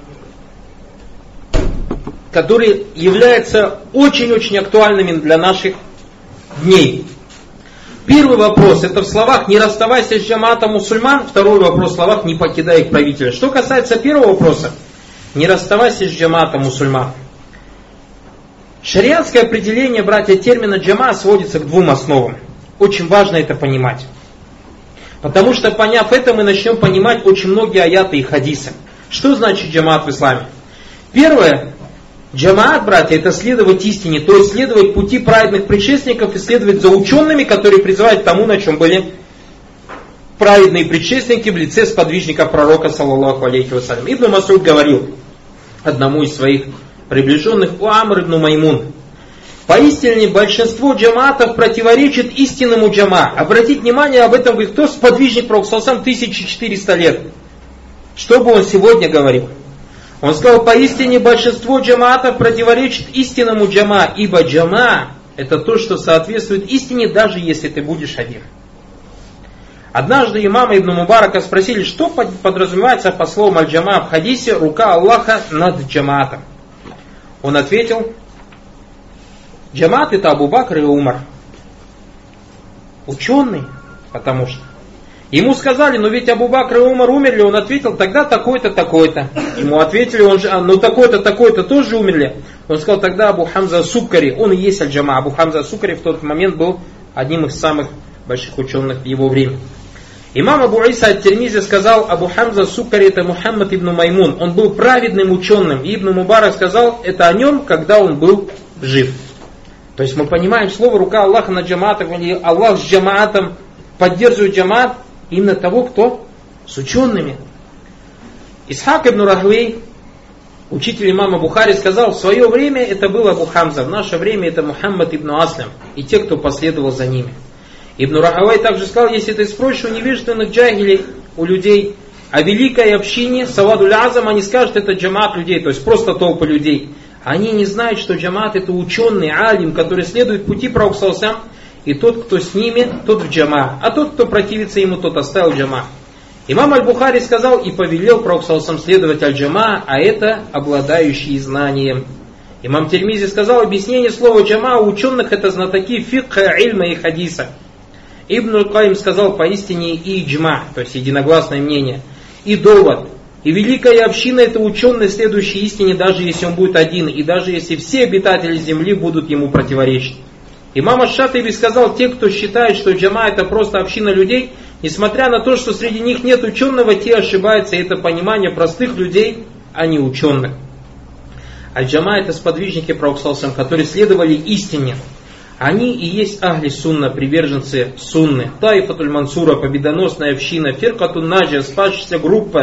которые являются очень-очень актуальными для наших дней. Первый вопрос, это в словах «не расставайся с джамаатом мусульман». Второй вопрос в словах «не покидай их правителя». Что касается первого вопроса, «не расставайся с джамаатом мусульман». Шариатское определение, братья, термина джама сводится к двум основам. Очень важно это понимать. Потому что, поняв это, мы начнем понимать очень многие аяты и хадисы. Что значит джамаат в исламе? Первое. Джамаат, братья, это следовать истине, то есть следовать пути праведных предшественников и следовать за учеными, которые призывают к тому, на чем были праведные предшественники в лице сподвижника пророка, саллаллаху алейхи вассалям. Ибн Мас'уд говорил одному из своих приближенных: у Амр ибн Маймун, поистине большинство джамаатов противоречит истинному джама. Обратите внимание, об этом говорит кто? Сподвижник пророка, саллаллаху алейхи вассалям, 1400 лет. Что бы он сегодня говорил? Он сказал: поистине большинство джамаатов противоречит истинному джама, ибо джама это то, что соответствует истине, даже если ты будешь один. Однажды имама Ибн Мубарака спросили, что подразумевается по словам аль-джама в хадисе «рука Аллаха над джамаатом». Он ответил: джамаат это Абу Бакр и Умар. Ученый, потому что. Ему сказали: но ведь Абу Бакр и Умар умерли. Он ответил: тогда такой-то, такой-то. Ему ответили: ну такой-то, такой-то тоже умерли. Он сказал: тогда Абу Хамза Суккари, он и есть аль-джама. Абу Хамза Суккари в тот момент был одним из самых больших ученых в его время. Имам Абу Иса ат-Тирмизи сказал: Абу Хамза Суккари это Мухаммад ибн Маймун. Он был праведным ученым. И Ибн Мубарак сказал это о нем, когда он был жив. То есть мы понимаем слово «рука Аллаха на джамаатах», или Аллах с джамаатом поддерживает джамаат именно того, кто с учеными. Исхак ибн Рахвей, учитель имама Бухари, сказал: в свое время это был Абу Хамза, в наше время это Мухаммад ибн Аслям и те, кто последовал за ними. Ибн Рахавай также сказал: если ты спросишь у невежественных джахилей, у людей о великой общине, Савадуль Азам, они скажут: это джамаат людей, то есть просто толпы людей. Они не знают, что джамаат это ученый, алим, который следует пути пророка саллаллаху алейхи ва саллям, и тот, кто с ними, тот в джама, а тот, кто противится ему, тот оставил джама. Имам Аль-Бухари сказал: и повелел пророк саллаллаху алейхи ва саллям следовать аль-джама, а это обладающие знанием. Имам Тирмизи сказал: объяснение слова джама у ученых это знатоки фикха, ильма и хадиса. Ибн Аль-Каим сказал: поистине и иджма, то есть единогласное мнение, и довод. И великая община это ученый, следующий истине, даже если он будет один, и даже если все обитатели земли будут ему противоречить. Имам Аш-Шатиби сказал: те, кто считает, что джама это просто община людей, несмотря на то, что среди них нет ученого, те ошибаются, и это понимание простых людей, а не ученых. Аль-джама это сподвижники пророка саллаллаху алейхи ва саллям, которые следовали истине. Они и есть ахли сунна, приверженцы сунны. Таифатуль Мансура, победоносная община. Фиркатун Наджия, спасшаяся группа.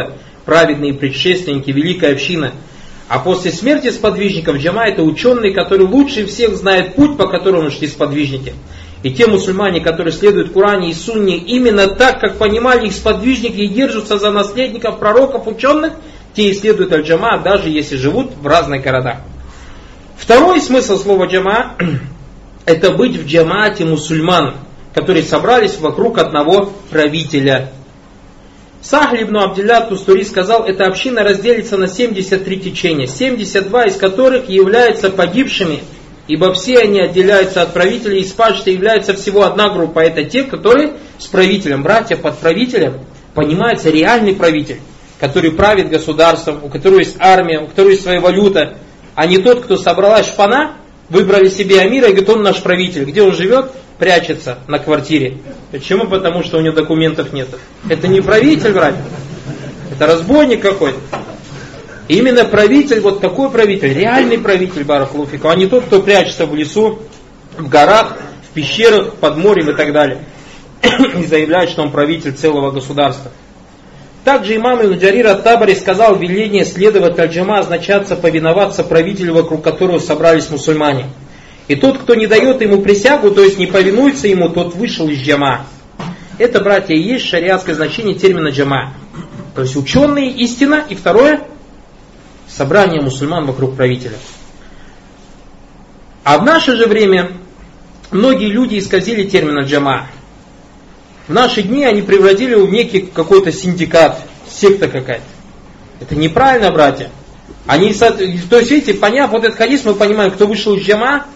праведные предшественники, великая община. А после смерти сподвижников джама это ученые, которые лучше всех знают путь, по которому шли сподвижники. И те мусульмане, которые следуют Коране и Сунне именно так, как понимали их сподвижники и держатся за наследников пророков, ученых, те и следуют аль-джама, даже если живут в разных городах. Второй смысл слова джама – это быть в джамаате мусульман, которые собрались вокруг одного правителя. Сахль ибн Абдилля Тустури сказал, эта община разделится на 73 течения, 72 из которых являются погибшими, ибо все они отделяются от правителей, и спадшей является всего одна группа, это те, которые с правителем, братья под правителем, понимается реальный правитель, который правит государством, у которого есть армия, у которого есть своя валюта, а не тот, кто собралась шпана, выбрали себе амира и говорит, он наш правитель. Где он живет? Прячется на квартире. Почему? Потому что у него документов нет. Это не правитель, братья. Это разбойник какой-то. Именно правитель, вот такой правитель, реальный правитель, баракаллаху фикум, а не тот, кто прячется в лесу, в горах, в пещерах, под морем и так далее. И заявляет, что он правитель целого государства. Также имам Ибн Джарир ат-Табари сказал, веление следовать аль-джама означается повиноваться правителю, вокруг которого собрались мусульмане. И тот, кто не дает ему присягу, то есть не повинуется ему, тот вышел из джама. Это, братья, и есть шариатское значение термина джама. То есть ученые, истина, и второе, собрание мусульман вокруг правителя. А в наше же время многие люди исказили термин джама. В наши дни они превратили его в некий какой-то синдикат, секта какая-то. Это неправильно, братья. То есть, видите, поняв вот этот хадис, мы понимаем, кто вышел из джама,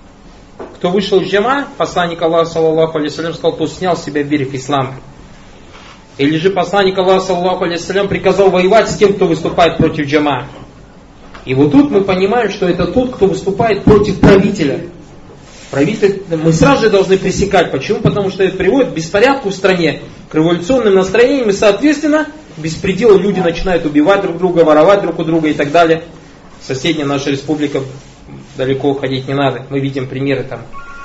посланник Аллаха, саллаллаху алейхи вассалям, сказал, кто снял с себя берег ислама. Или же посланник Аллаха, саллаллаху алейхи вассалям, приказал воевать с тем, кто выступает против джама. И вот тут мы понимаем, что это тот, кто выступает против правителя. Правитель, мы сразу же должны пресекать. Почему? Потому что это приводит к беспорядку в стране, к революционным настроениям, и, соответственно, беспределу люди начинают убивать друг друга, воровать друг у друга и так далее. Соседняя наша республика, далеко ходить не надо, мы видим примеры там.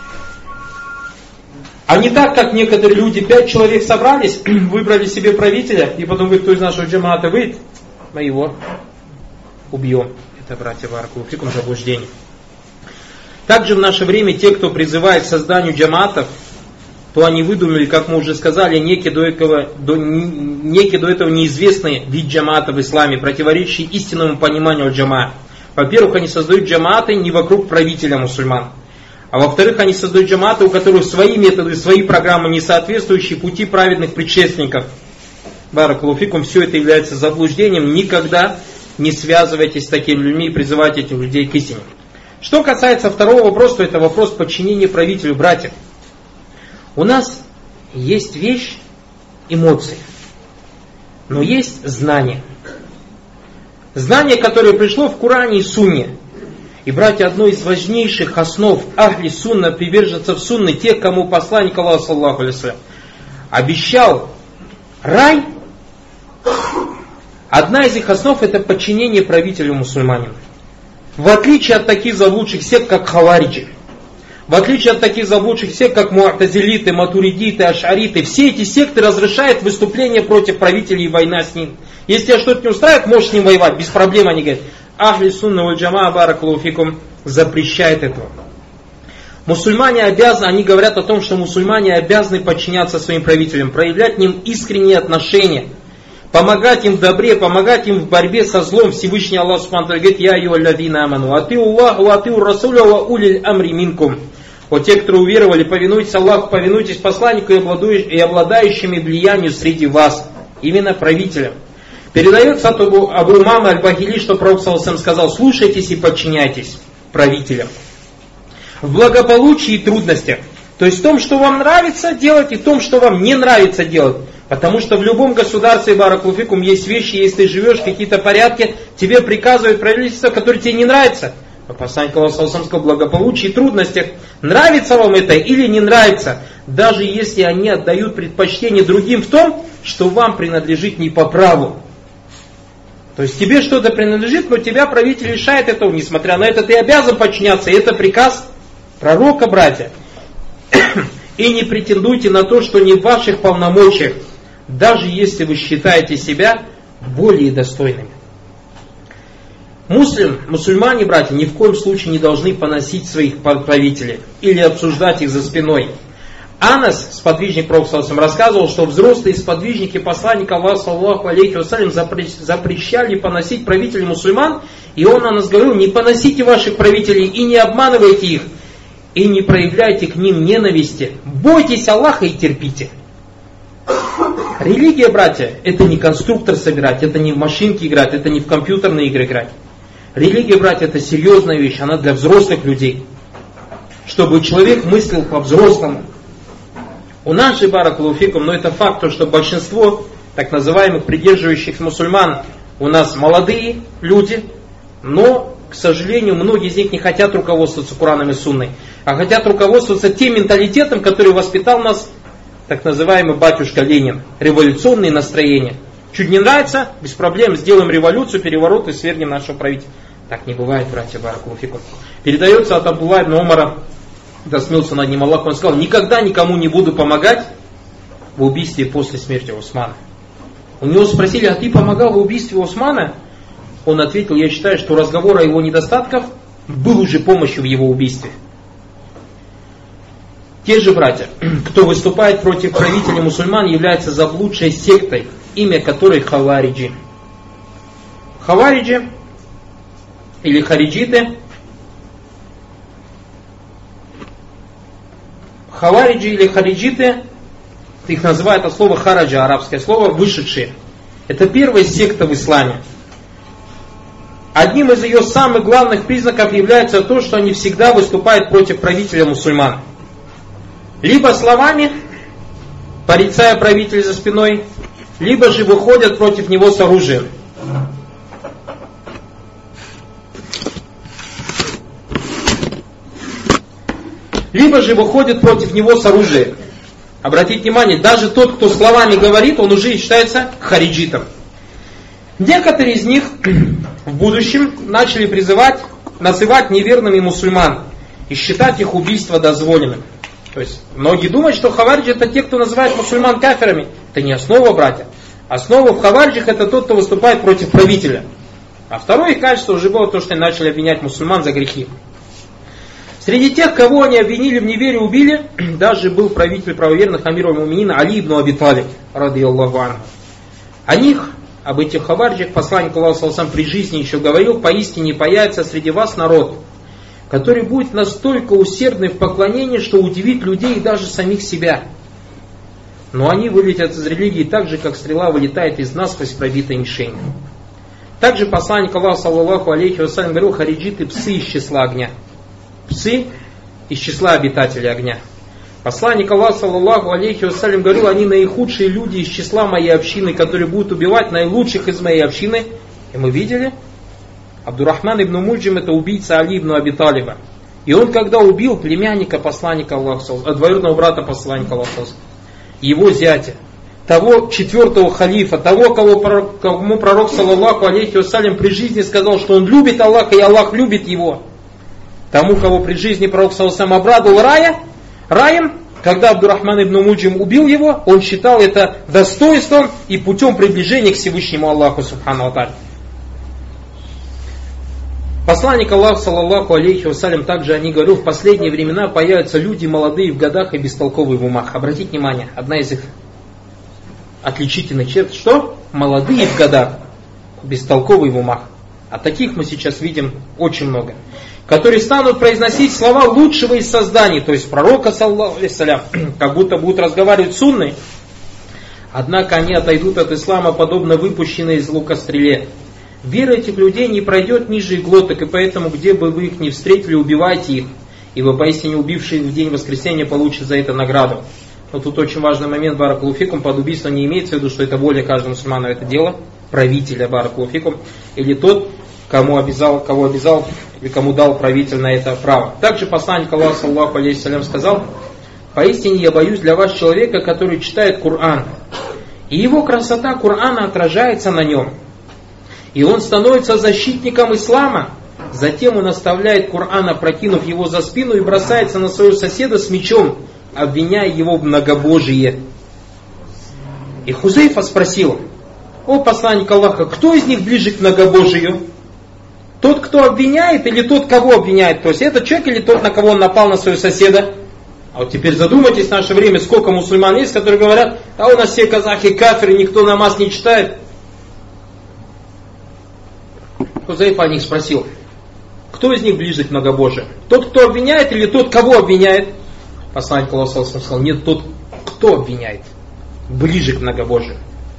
А не так, как некоторые люди, 5 человек собрались, выбрали себе правителя, и потом говорят, кто из нашего джамаата выйдет, мы его убьем. Это, братья, баракаллаху фикум, заблуждение. Также в наше время те, кто призывает к созданию джамаатов, то они выдумали, как мы уже сказали, некий до этого неизвестный вид джамаата в исламе, противоречащий истинному пониманию джамаа. Во-первых, они создают джамааты не вокруг правителя мусульман. А во-вторых, они создают джамааты, у которых свои методы, свои программы, не соответствующие пути праведных предшественников. Баракаллаху фикум, все это является заблуждением. Никогда не связывайтесь с такими людьми и призывайте этих людей к истине. Что касается второго вопроса, то это вопрос подчинения правителю, братьев. У нас есть вещь, эмоции, но есть знание. Знание, которое пришло в Коране и Сунне. И, братья, одно из важнейших основ ахли сунна, приверженцев сунны, тех, кому посланник Аллаха, саллаллаху алейхи вассалям, обещал рай, одна из их основ это подчинение правителю мусульманину. В отличие от таких заблудших сект, как хавариджи, в отличие от таких заблудших сект, как му'тазилиты, матуридиты, ашариты, все эти секты разрешают выступление против правителей и война с ним. Если тебя что-то не устраивает, можешь с ним воевать, без проблем, они говорят. Ахли сунна валь джамаа, баракаллаху фикум, запрещает этого. Мусульмане обязаны, они говорят о том, что мусульмане обязаны подчиняться своим правителям, проявлять к ним искренние отношения, помогать им в добре, помогать им в борьбе со злом. Всевышний Аллах Субхану ва Тааля говорит: «Я айюхаллазина аману, атиу Аллаху ва атиу Расуля ва улиль амри минкум». Вот те, кто уверовали, повинуйтесь Аллаху, повинуйтесь посланнику и обладающими влиянием среди вас, именно правителям. Передается от Абу Умама аль-Бахили, что Пророк ﷺ сказал: слушайтесь и подчиняйтесь правителям. В благополучии и трудностях. То есть в том, что вам нравится делать, и в том, что вам не нравится делать. Потому что в любом государстве, баракаллаху фикум, есть вещи, если ты живешь в какие-то порядки, тебе приказывают правительство, которое тебе не нравится. Посланник Аллаха сказал: в благополучии и трудностях. Нравится вам это или не нравится, даже если они отдают предпочтение другим в том, что вам принадлежит не по праву. То есть тебе что-то принадлежит, но тебя правитель лишает этого. Несмотря на это, ты обязан подчиняться. И это приказ пророка, братья. И не претендуйте на то, что не в ваших полномочиях, даже если вы считаете себя более достойными. Мусульмане, братья, ни в коем случае не должны поносить своих правителей или обсуждать их за спиной. Анас, сподвижник Пророка рассказывал, что взрослые сподвижники посланника Аллаха саллаллаху алейхи вассалям запрещали поносить правителей мусульман, и он о нас говорил: не поносите ваших правителей и не обманывайте их, и не проявляйте к ним ненависти, бойтесь Аллаха и терпите. Религия, братья, это не конструктор собирать, это не в машинки играть, это не в компьютерные игры играть. Религия, братья, это серьезная вещь, она для взрослых людей, чтобы человек мыслил по-взрослому. У нас же, баракаллаху фикум, но это факт, то, что большинство так называемых придерживающихся мусульман у нас молодые люди, но, к сожалению, многие из них не хотят руководствоваться Кораном и Сунной, а хотят руководствоваться тем менталитетом, который воспитал нас так называемый батюшка Ленин, революционные настроения. Чуть не нравится, без проблем сделаем революцию, переворот и свергнем нашего правителя. Так не бывает, братья, баракаллаху фикум. Передается от Абдулла ибн Умара, да смился над ним Аллах, он сказал: никогда никому не буду помогать в убийстве после смерти Усмана. У него спросили: а ты помогал в убийстве Усмана? Он ответил: я считаю, что разговор о его недостатках был уже помощью в его убийстве. Те же братья, кто выступает против правителей мусульман, является заблудшей сектой, имя которой хавариджи. Хавариджи или хариджиты. Хавариджи или хариджиты, их называют от слова хараджа, арабское слово, вышедшие. Это первая секта в исламе. Одним из ее самых главных признаков является то, что они всегда выступают против правителя мусульман. Либо словами, порицая правителя за спиной, либо же выходят против него с оружием. Либо же выходит против него с оружием. Обратите внимание, даже тот, кто словами говорит, он уже считается хариджитом. Некоторые из них в будущем начали называть неверными мусульман и считать их убийство дозволенным. То есть многие думают, что хавариджи это те, кто называет мусульман кафирами. Это не основа, братья. Основа в хавариджах это тот, кто выступает против правителя. А второе их качество уже было то, что они начали обвинять мусульман за грехи. Среди тех, кого они обвинили в неверии, убили, даже был правитель правоверных Амир аль-Муминин Али ибн Аби Талиб, радийаллаху анху. О них, об этих хавариджах, посланник Аллаха саллаллаху алейхи ва саллям при жизни еще говорил: поистине появится среди вас народ, который будет настолько усердный в поклонении, что удивит людей и даже самих себя. Но они вылетят из религии так же, как стрела вылетает из насквозь пробитой мишени. Также посланник Аллаха саллаллаху алейхи ва саллям говорил: хариджиты псы из числа огня. Псы из числа обитателей огня. Посланник Аллаха саллаллаху алейхи ва саллям говорил: они наихудшие люди из числа моей общины, которые будут убивать наилучших из моей общины. И мы видели, Абдуррахман ибн Мульджим это убийца Али ибн Аби Талиба. И он, когда убил племянника посланника Аллаха, двоюродного брата посланника Аллаха, его зятя, того четвертого халифа, того, кому пророк саллаллаху алейхи ва саллям при жизни сказал, что он любит Аллаха и Аллах любит его, тому, кого при жизни пророк саллаллаху алейхи ва саллям обрадовал раем, когда Абдуррахман ибн Мульджим убил его, он считал это достоинством и путем приближения к Всевышнему Аллаху субхану ва тааля. Посланник Аллаха саллаллаху алейхи ва саллям также о них говорил: в последние времена появятся люди молодые в годах и бестолковые в умах. Обратите внимание, одна из их отличительных черт, что? Молодые в годах, бестолковые в умах. А таких мы сейчас видим очень много. Которые станут произносить слова лучшего из созданий, то есть пророка саллаллаху алейхи ва саллям, как будто будут разговаривать с сунной. Однако они отойдут от ислама, подобно выпущенной из лука стреле. Вера этих людей не пройдет ниже их глоток, и поэтому, где бы вы их ни встретили, убивайте их, ибо поистине убивший в день воскресения получит за это награду. Но тут очень важный момент, баракаллаху фикум, под убийством не имеется в виду, что это воля каждого мусульмана, это дело правителя, баракаллаху фикум, или тот, кого обязал, или кому дал правитель на это право. Также посланник Аллаха саллаллаху алейхи ва саллям сказал: поистине я боюсь для вас человека, который читает Коран, и его красота Корана отражается на нем. И он становится защитником ислама. Затем он оставляет Коран, опрокинув его за спину, и бросается на своего соседа с мечом, обвиняя его в многобожие. И Хузейфа спросил: о посланник Аллаха, кто из них ближе к многобожию? Тот, кто обвиняет, или тот, кого обвиняет? То есть этот человек или тот, на кого он напал, на своего соседа? А вот теперь задумайтесь в наше время, сколько мусульман есть, которые говорят, а у нас все казахи кафиры, никто намаз не читает. Хузайфа о них спросил, кто из них ближе к многобожию? Тот, кто обвиняет, или тот, кого обвиняет? Посланник Аллаха сказал, нет, тот, кто обвиняет, ближе к многобожию.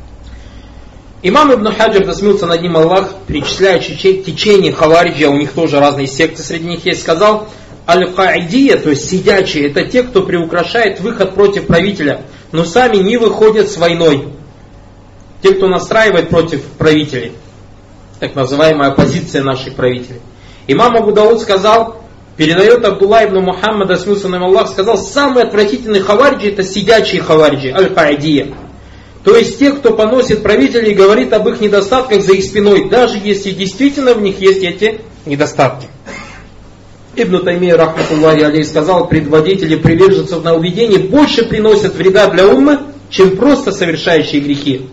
Имам Ибн Хаджар, да смилуется над ним Аллах, перечисляя течение хавариджа, у них тоже разные секты среди них есть, сказал, аль-каидия, то есть сидячие, это те, кто приукрашает выход против правителя, но сами не выходят с войной. Те, кто настраивает против правителей, так называемая оппозиция наших правителей. Имам Абу Дауд сказал, передает Абдулла ибн Мухаммад, да смилуется над ним Аллах, сказал, самый отвратительный хавариджи это сидячие хавариджи, аль-каидия. То есть те, кто поносит правителей и говорит об их недостатках за их спиной, даже если действительно в них есть эти недостатки. Ибн Таймия, рахматуллахи алейхи, сказал, предводители приверженцев на убедение больше приносят вреда для уммы, чем просто совершающие грехи.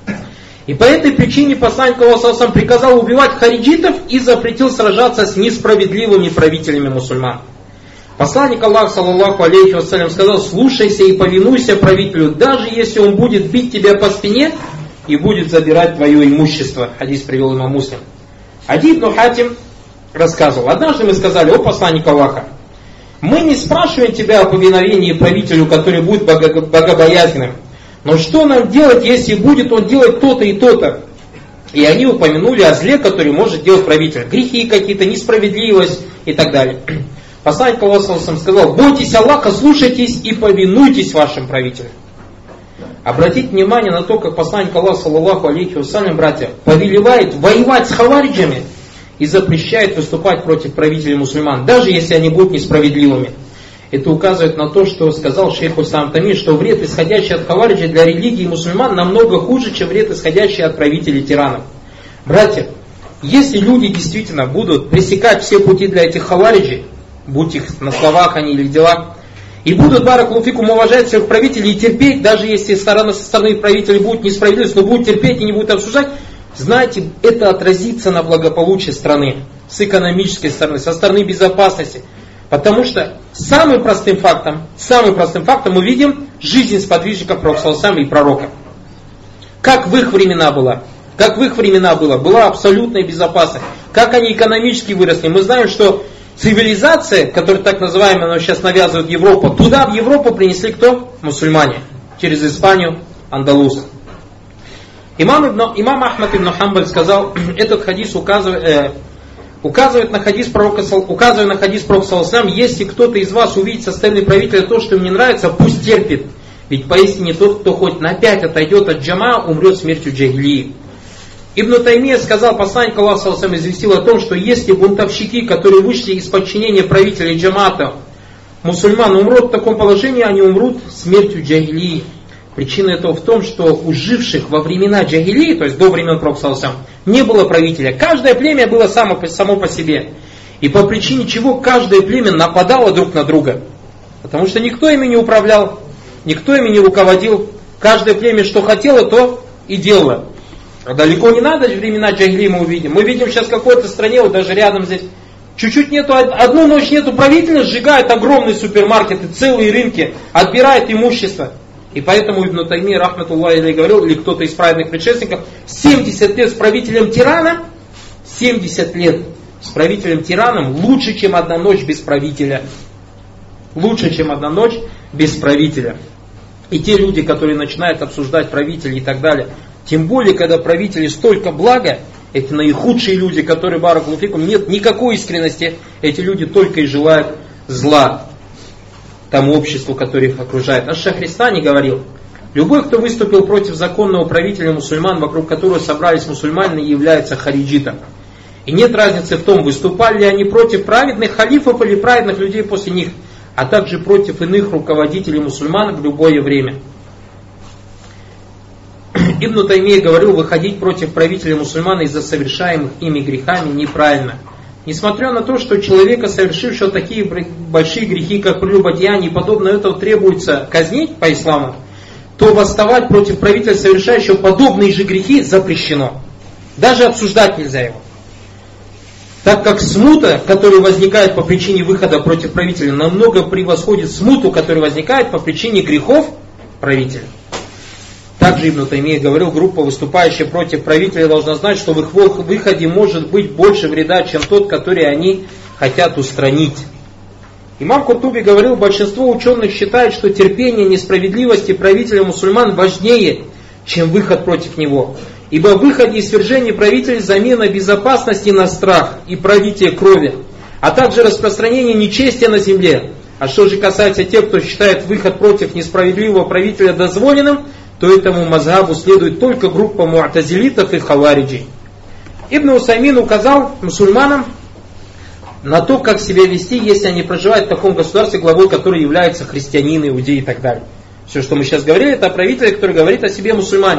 И по этой причине посланник Аллаха приказал убивать хариджитов и запретил сражаться с несправедливыми правителями мусульман. Посланник Аллаха, саллаллаху алейхи вассалям, сказал, слушайся и повинуйся правителю, даже если он будет бить тебя по спине и будет забирать твое имущество. Хадис привел имам Муслим. Ади ибн Хатим рассказывал, однажды мы сказали, о посланник Аллаха, мы не спрашиваем тебя о повиновении правителю, который будет богобоязненным, но что нам делать, если будет он делать то-то и то-то? И они упомянули о зле, который может делать правитель, грехи какие-то, несправедливость и так далее. Посланник Аллаха сказал, бойтесь Аллаха, слушайтесь и повинуйтесь вашим правителям. Обратите внимание на то, как посланник Аллаха, саллаллаху алейхи вассалям, братья, повелевает воевать с хавариджами и запрещает выступать против правителей мусульман, даже если они будут несправедливыми. Это указывает на то, что сказал шейх Ислам Тами, что вред, исходящий от хавариджей для религии мусульман, намного хуже, чем вред, исходящий от правителей тиранов. Братья, если люди действительно будут пресекать все пути для этих хавариджей, будь их на словах они или в делах, и будут, баракаллаху фикум, уважать своих правителей и терпеть, даже если со стороны правителей будет несправедливость, но будут терпеть и не будут обсуждать, знаете, это отразится на благополучии страны, с экономической стороны, со стороны безопасности. Потому что самым простым фактом мы видим жизнь сподвижников пророка и пророка. Как в их времена была. Была абсолютная безопасность. Как они экономически выросли. Мы знаем, что цивилизация, которая так называемая, сейчас навязывает Европу, туда в Европу принесли кто? Мусульмане. Через Испанию, Андалус. Имам Ахмад ибн Хамбаль сказал, этот хадис указывает на хадис пророка, если кто-то из вас увидит со стороны правителя то, что им не нравится, пусть терпит. Ведь поистине тот, кто хоть на 5 отойдет от джама, умрет смертью джахилии. Ибн Таймия сказал, посланник Аллаха известил о том, что если бунтовщики, которые вышли из подчинения правителей джамата, мусульман умрут в таком положении, они умрут смертью джахилии. Причина этого в том, что у живших во времена джахилии, то есть до времен пророка, не было правителя. Каждое племя было само по себе. И по причине чего каждое племя нападало друг на друга. Потому что никто ими не управлял, никто ими не руководил. Каждое племя, что хотело, то и делало. Далеко не надо времена джахилии мы увидим. Мы видим сейчас в какой-то стране, вот даже рядом здесь, чуть-чуть нету, одну ночь нету правителя, сжигают огромные супермаркеты, целые рынки, отбирают имущество. И поэтому Ибн Таймия, рахматуллахи алейхи, говорил, или кто-то из праведных предшественников, 70 лет с правителем тираном, 70 лет с правителем тираном лучше, чем одна ночь без правителя. Лучше, чем одна ночь без правителя. И те люди, которые начинают обсуждать правителей и так далее, тем более, когда правители столько блага, эти наихудшие люди, которые, баракаллаху фикум, нет никакой искренности, эти люди только и желают зла тому обществу, которое их окружает. Наш Шахристани говорил, любой, кто выступил против законного правителя мусульман, вокруг которого собрались мусульмане, является хариджитом. И нет разницы в том, выступали ли они против праведных халифов или праведных людей после них, а также против иных руководителей мусульман в любое время. Ибн Таймия говорил, выходить против правителя мусульман из-за совершаемых ими грехами неправильно. Несмотря на то, что человека, совершившего такие большие грехи, как прелюбодеяние и подобное, этого требуется казнить по исламу, то восставать против правителя, совершающего подобные же грехи, запрещено. Даже обсуждать нельзя его. Так как смута, которая возникает по причине выхода против правителя, намного превосходит смуту, которая возникает по причине грехов правителя. Также Ибн Таймия говорил, группа, выступающая против правителя, должна знать, что в их выходе может быть больше вреда, чем тот, который они хотят устранить. Имам Куртуби говорил, большинство ученых считает, что терпение несправедливости правителя мусульман важнее, чем выход против него. Ибо в выходе и свержении правителей замена безопасности на страх и пролитие крови, а также распространение нечестия на земле. А что же касается тех, кто считает выход против несправедливого правителя дозволенным, то этому мазхабу следует только группа му'тазилитов и хавариджей. Ибн Усаймин указал мусульманам на то, как себя вести, если они проживают в таком государстве, главой которой являются христианины, иудеи и так далее. Все, что мы сейчас говорили, это о правителе, который говорит о себе мусульманин.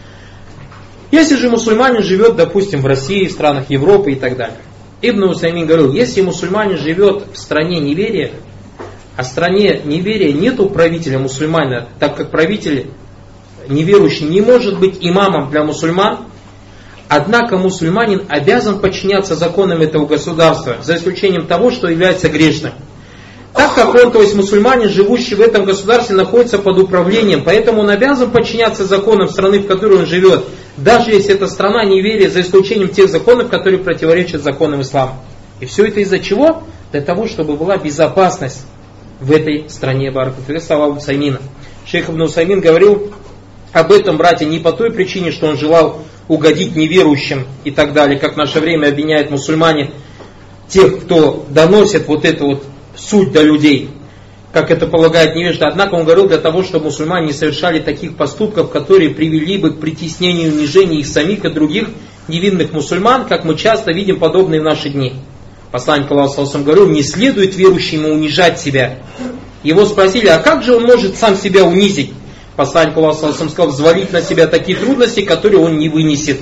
Если же мусульманин живет, допустим, в России, в странах Европы и так далее. Ибн Усаймин говорил, если мусульманин живет в стране неверия, а в стране неверия нету правителя мусульманина, так как правитель неверующий не может быть имамом для мусульман, однако мусульманин обязан подчиняться законам этого государства, за исключением того, что является грешным. Так как он, то есть мусульманин, живущий в этом государстве, находится под управлением, поэтому он обязан подчиняться законам страны, в которой он живет, даже если эта страна неверия, за исключением тех законов, которые противоречат законам ислама. И все это из-за чего? Для того, чтобы была безопасность в этой стране. Баракатуллах, слова Усаймина. Шейх Ибн Усаймин говорил об этом, братья, не по той причине, что он желал угодить неверующим и так далее, как в наше время обвиняют мусульмане тех, кто доносит вот эту вот суть до людей, как это полагает невежда. Однако он говорил для того, чтобы мусульмане не совершали таких поступков, которые привели бы к притеснению и унижению их самих и других невинных мусульман, как мы часто видим подобные в наши дни. Посланник Аллаха говорил, не следует верующему унижать себя. Его спросили, а как же он может сам себя унизить? Посланник Аллаха сказал, взвалить на себя такие трудности, которые он не вынесет.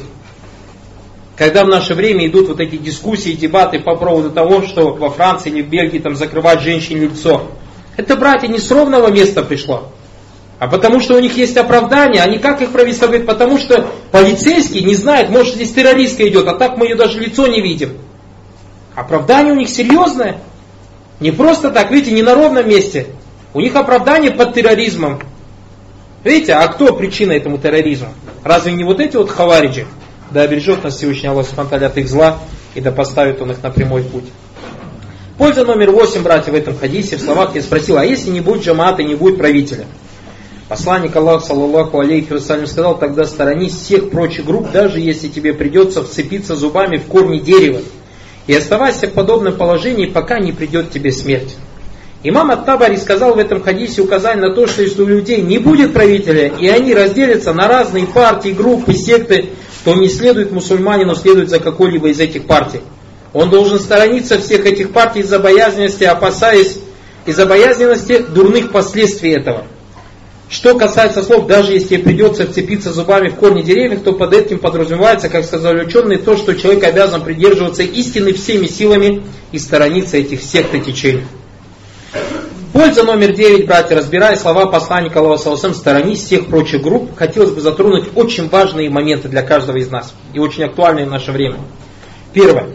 Когда в наше время идут вот эти дискуссии, дебаты по поводу того, что во Франции или в Бельгии там закрывать женщине лицо, это, братья, не с ровного места пришло, а потому что у них есть оправдание. Они как их правительство говорит, потому что полицейский не знает, может здесь террористка идет, а так мы ее даже лицо не видим. Оправдание у них серьезное. Не просто так, видите, не на ровном месте. У них оправдание под терроризмом. Видите, а кто причина этому терроризму? Разве не вот эти вот хавариджи? Да обережет нас Всевышний Аллах Субхану ва Тааля от их зла, и да поставит он их на прямой путь. Польза номер 8, братья, в этом хадисе, в словах я спросил, а если не будет джамаата, не будет правителя? Посланник Аллаха, саллаллаху алейхи вассалям, сказал, тогда сторонись всех прочих групп, даже если тебе придется вцепиться зубами в корни дерева, и оставайся в подобном положении, пока не придет тебе смерть. Имам Ат-Табари сказал в этом хадисе указание на то, что если у людей не будет правителя, и они разделятся на разные партии, группы, секты, то не следует мусульманину следовать за какой-либо из этих партий. Он должен сторониться всех этих партий из-за боязненности, опасаясь из-за боязненности дурных последствий этого. Что касается слов, даже если придется вцепиться зубами в корни деревьев, то под этим подразумевается, как сказали ученые, то, что человек обязан придерживаться истины всеми силами и сторониться этих сект и течений. Польза номер 9, братья, разбирая слова посланника Аллаха, сторонись всех прочих групп, хотелось бы затронуть очень важные моменты для каждого из нас и очень актуальные в наше время. Первое.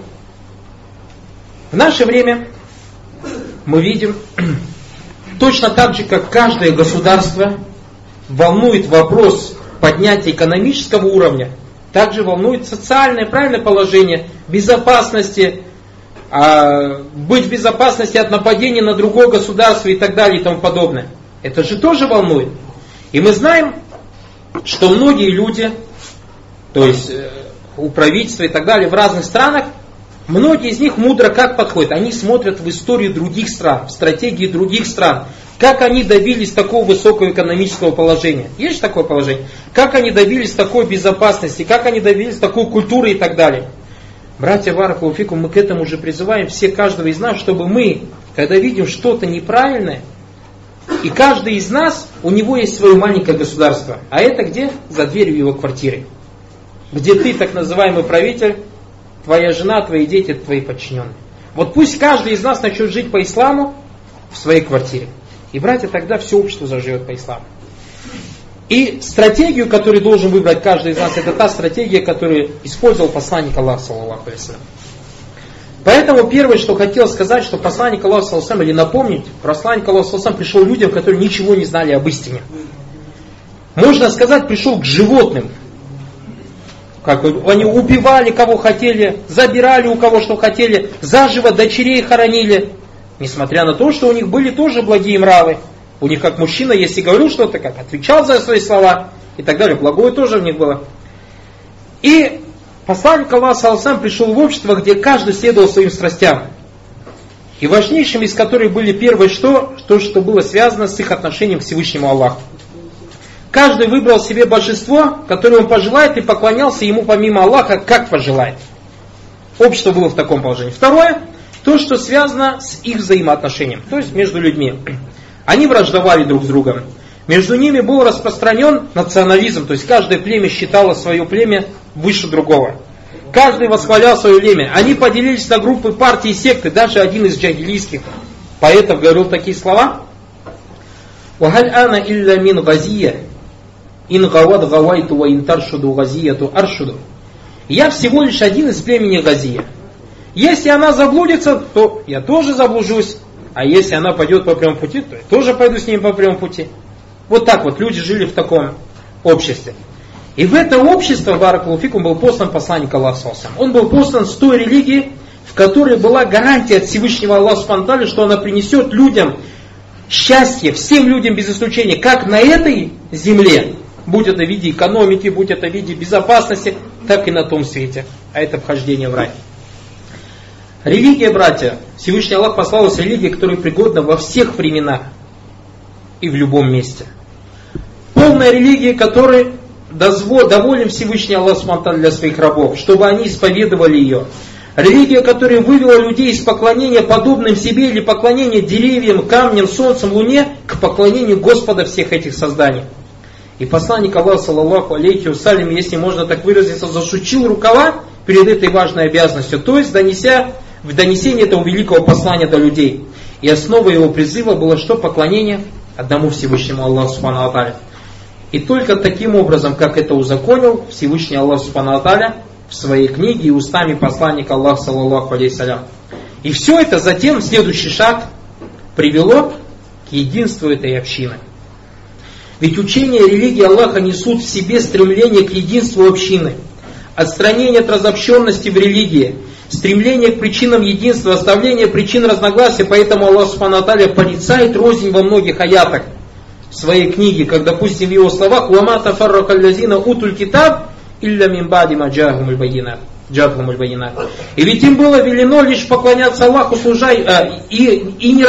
В наше время мы видим, точно так же, как каждое государство волнует вопрос поднятия экономического уровня, также волнует социальное, правильное положение, безопасности, быть в безопасности от нападения на другое государство и так далее и тому подобное. Это же тоже волнует. И мы знаем, что многие люди, то есть у правительства и так далее в разных странах, многие из них мудро как подходят. Они смотрят в историю других стран, в стратегии других стран. Как они добились такого высокого экономического положения. Есть такое положение? Как они добились такой безопасности, как они добились такой культуры и так далее. Братья, баракаллаху фикум, мы к этому же призываем всех, каждого из нас, чтобы мы, когда видим что-то неправильное, и каждый из нас, у него есть свое маленькое государство. А это где? За дверью его квартиры. Где ты, так называемый правитель, твоя жена, твои дети, твои подчиненные. Вот пусть каждый из нас начнет жить по исламу в своей квартире. И, братья, тогда все общество заживет по исламу. И стратегию, которую должен выбрать каждый из нас, это та стратегия, которую использовал посланник Аллаха, саллаллаху алейхи ва саллям. Поэтому первое, что хотел сказать, что посланник Аллаха, саллаллаху алейхи ва саллям, или напомнить, посланник Аллаха, саллаллаху алейхи ва саллям, пришел людям, которые ничего не знали об истине. Можно сказать, пришел к животным. Как они убивали кого хотели, забирали у кого что хотели, заживо дочерей хоронили. Несмотря на то, что у них были тоже благие нравы. У них как мужчина, если говорил что-то, как отвечал за свои слова и так далее. Благое тоже в них было. И посланник Аллаха, саллаллаху алейхи ва саллям, пришел в общество, где каждый следовал своим страстям. И важнейшим из которых были первое, что было связано с их отношением к Всевышнему Аллаху. Каждый выбрал себе божество, которое он пожелает, и поклонялся ему помимо Аллаха, как пожелает. Общество было в таком положении. Второе, то, что связано с их взаимоотношением, то есть между людьми. Они враждовали друг с другом. Между ними был распространен национализм, то есть каждое племя считало свое племя выше другого. Каждый восхвалял свое племя. Они поделились на группы, партии и секты. Даже один из джахилийских поэтов говорил такие слова. «Вахаль ана илля мин газия, ин гавад гавайту ва ин таршуду газияту аршуду». Я всего лишь один из племени Газия. Если она заблудится, то я тоже заблужусь. А если она пойдет по прямому пути, то я тоже пойду с ней по прямому пути. Вот так вот люди жили в таком обществе. И в это общество, баракаллаху фикум, был послан посланник Аллаха, саллаллаху алейхи ва саллям. Он был послан с той религии, в которой была гарантия от Всевышнего Аллаха субхану ва тааля, что она принесет людям счастье, всем людям без исключения, как на этой земле, будь это в виде экономики, будь это в виде безопасности, так и на том свете. А это вхождение в рай. Религия, братья, Всевышний Аллах послал us религия, которая пригодна во всех временах и в любом месте. Полная религия, которой доволен Всевышний Аллах для своих рабов, чтобы они исповедовали ее. Религия, которая вывела людей из поклонения подобным себе или поклонения деревьям, камням, солнцам, луне к поклонению Господа всех этих созданий. И посланник Аллаха, саллаллаху алейхи ва саллям, если можно так выразиться, засучил рукава перед этой важной обязанностью, то есть в донесении этого великого послания до людей. И основой его призыва было что? Поклонение одному Всевышнему Аллаху субхану ва тааля. И только таким образом, как это узаконил Всевышний Аллах субхану ва тааля в своей книге и устами посланника Аллаха, саллаллаху алейхи салям. И все это затем, следующий шаг, привело к единству этой общины. Ведь учения религии Аллаха несут в себе стремление к единству общины, отстранение от разобщенности в религии, стремление к причинам единства, оставление причин разногласия. Поэтому Аллах субхану ва тааля порицает рознь во многих аятах в своей книге, как, допустим, в его словах «Вама тафаррака аллазина утуль китаб илля мин ба'ди ма джа'ахумуль байинат». И ведь им было велено лишь поклоняться Аллаху, и не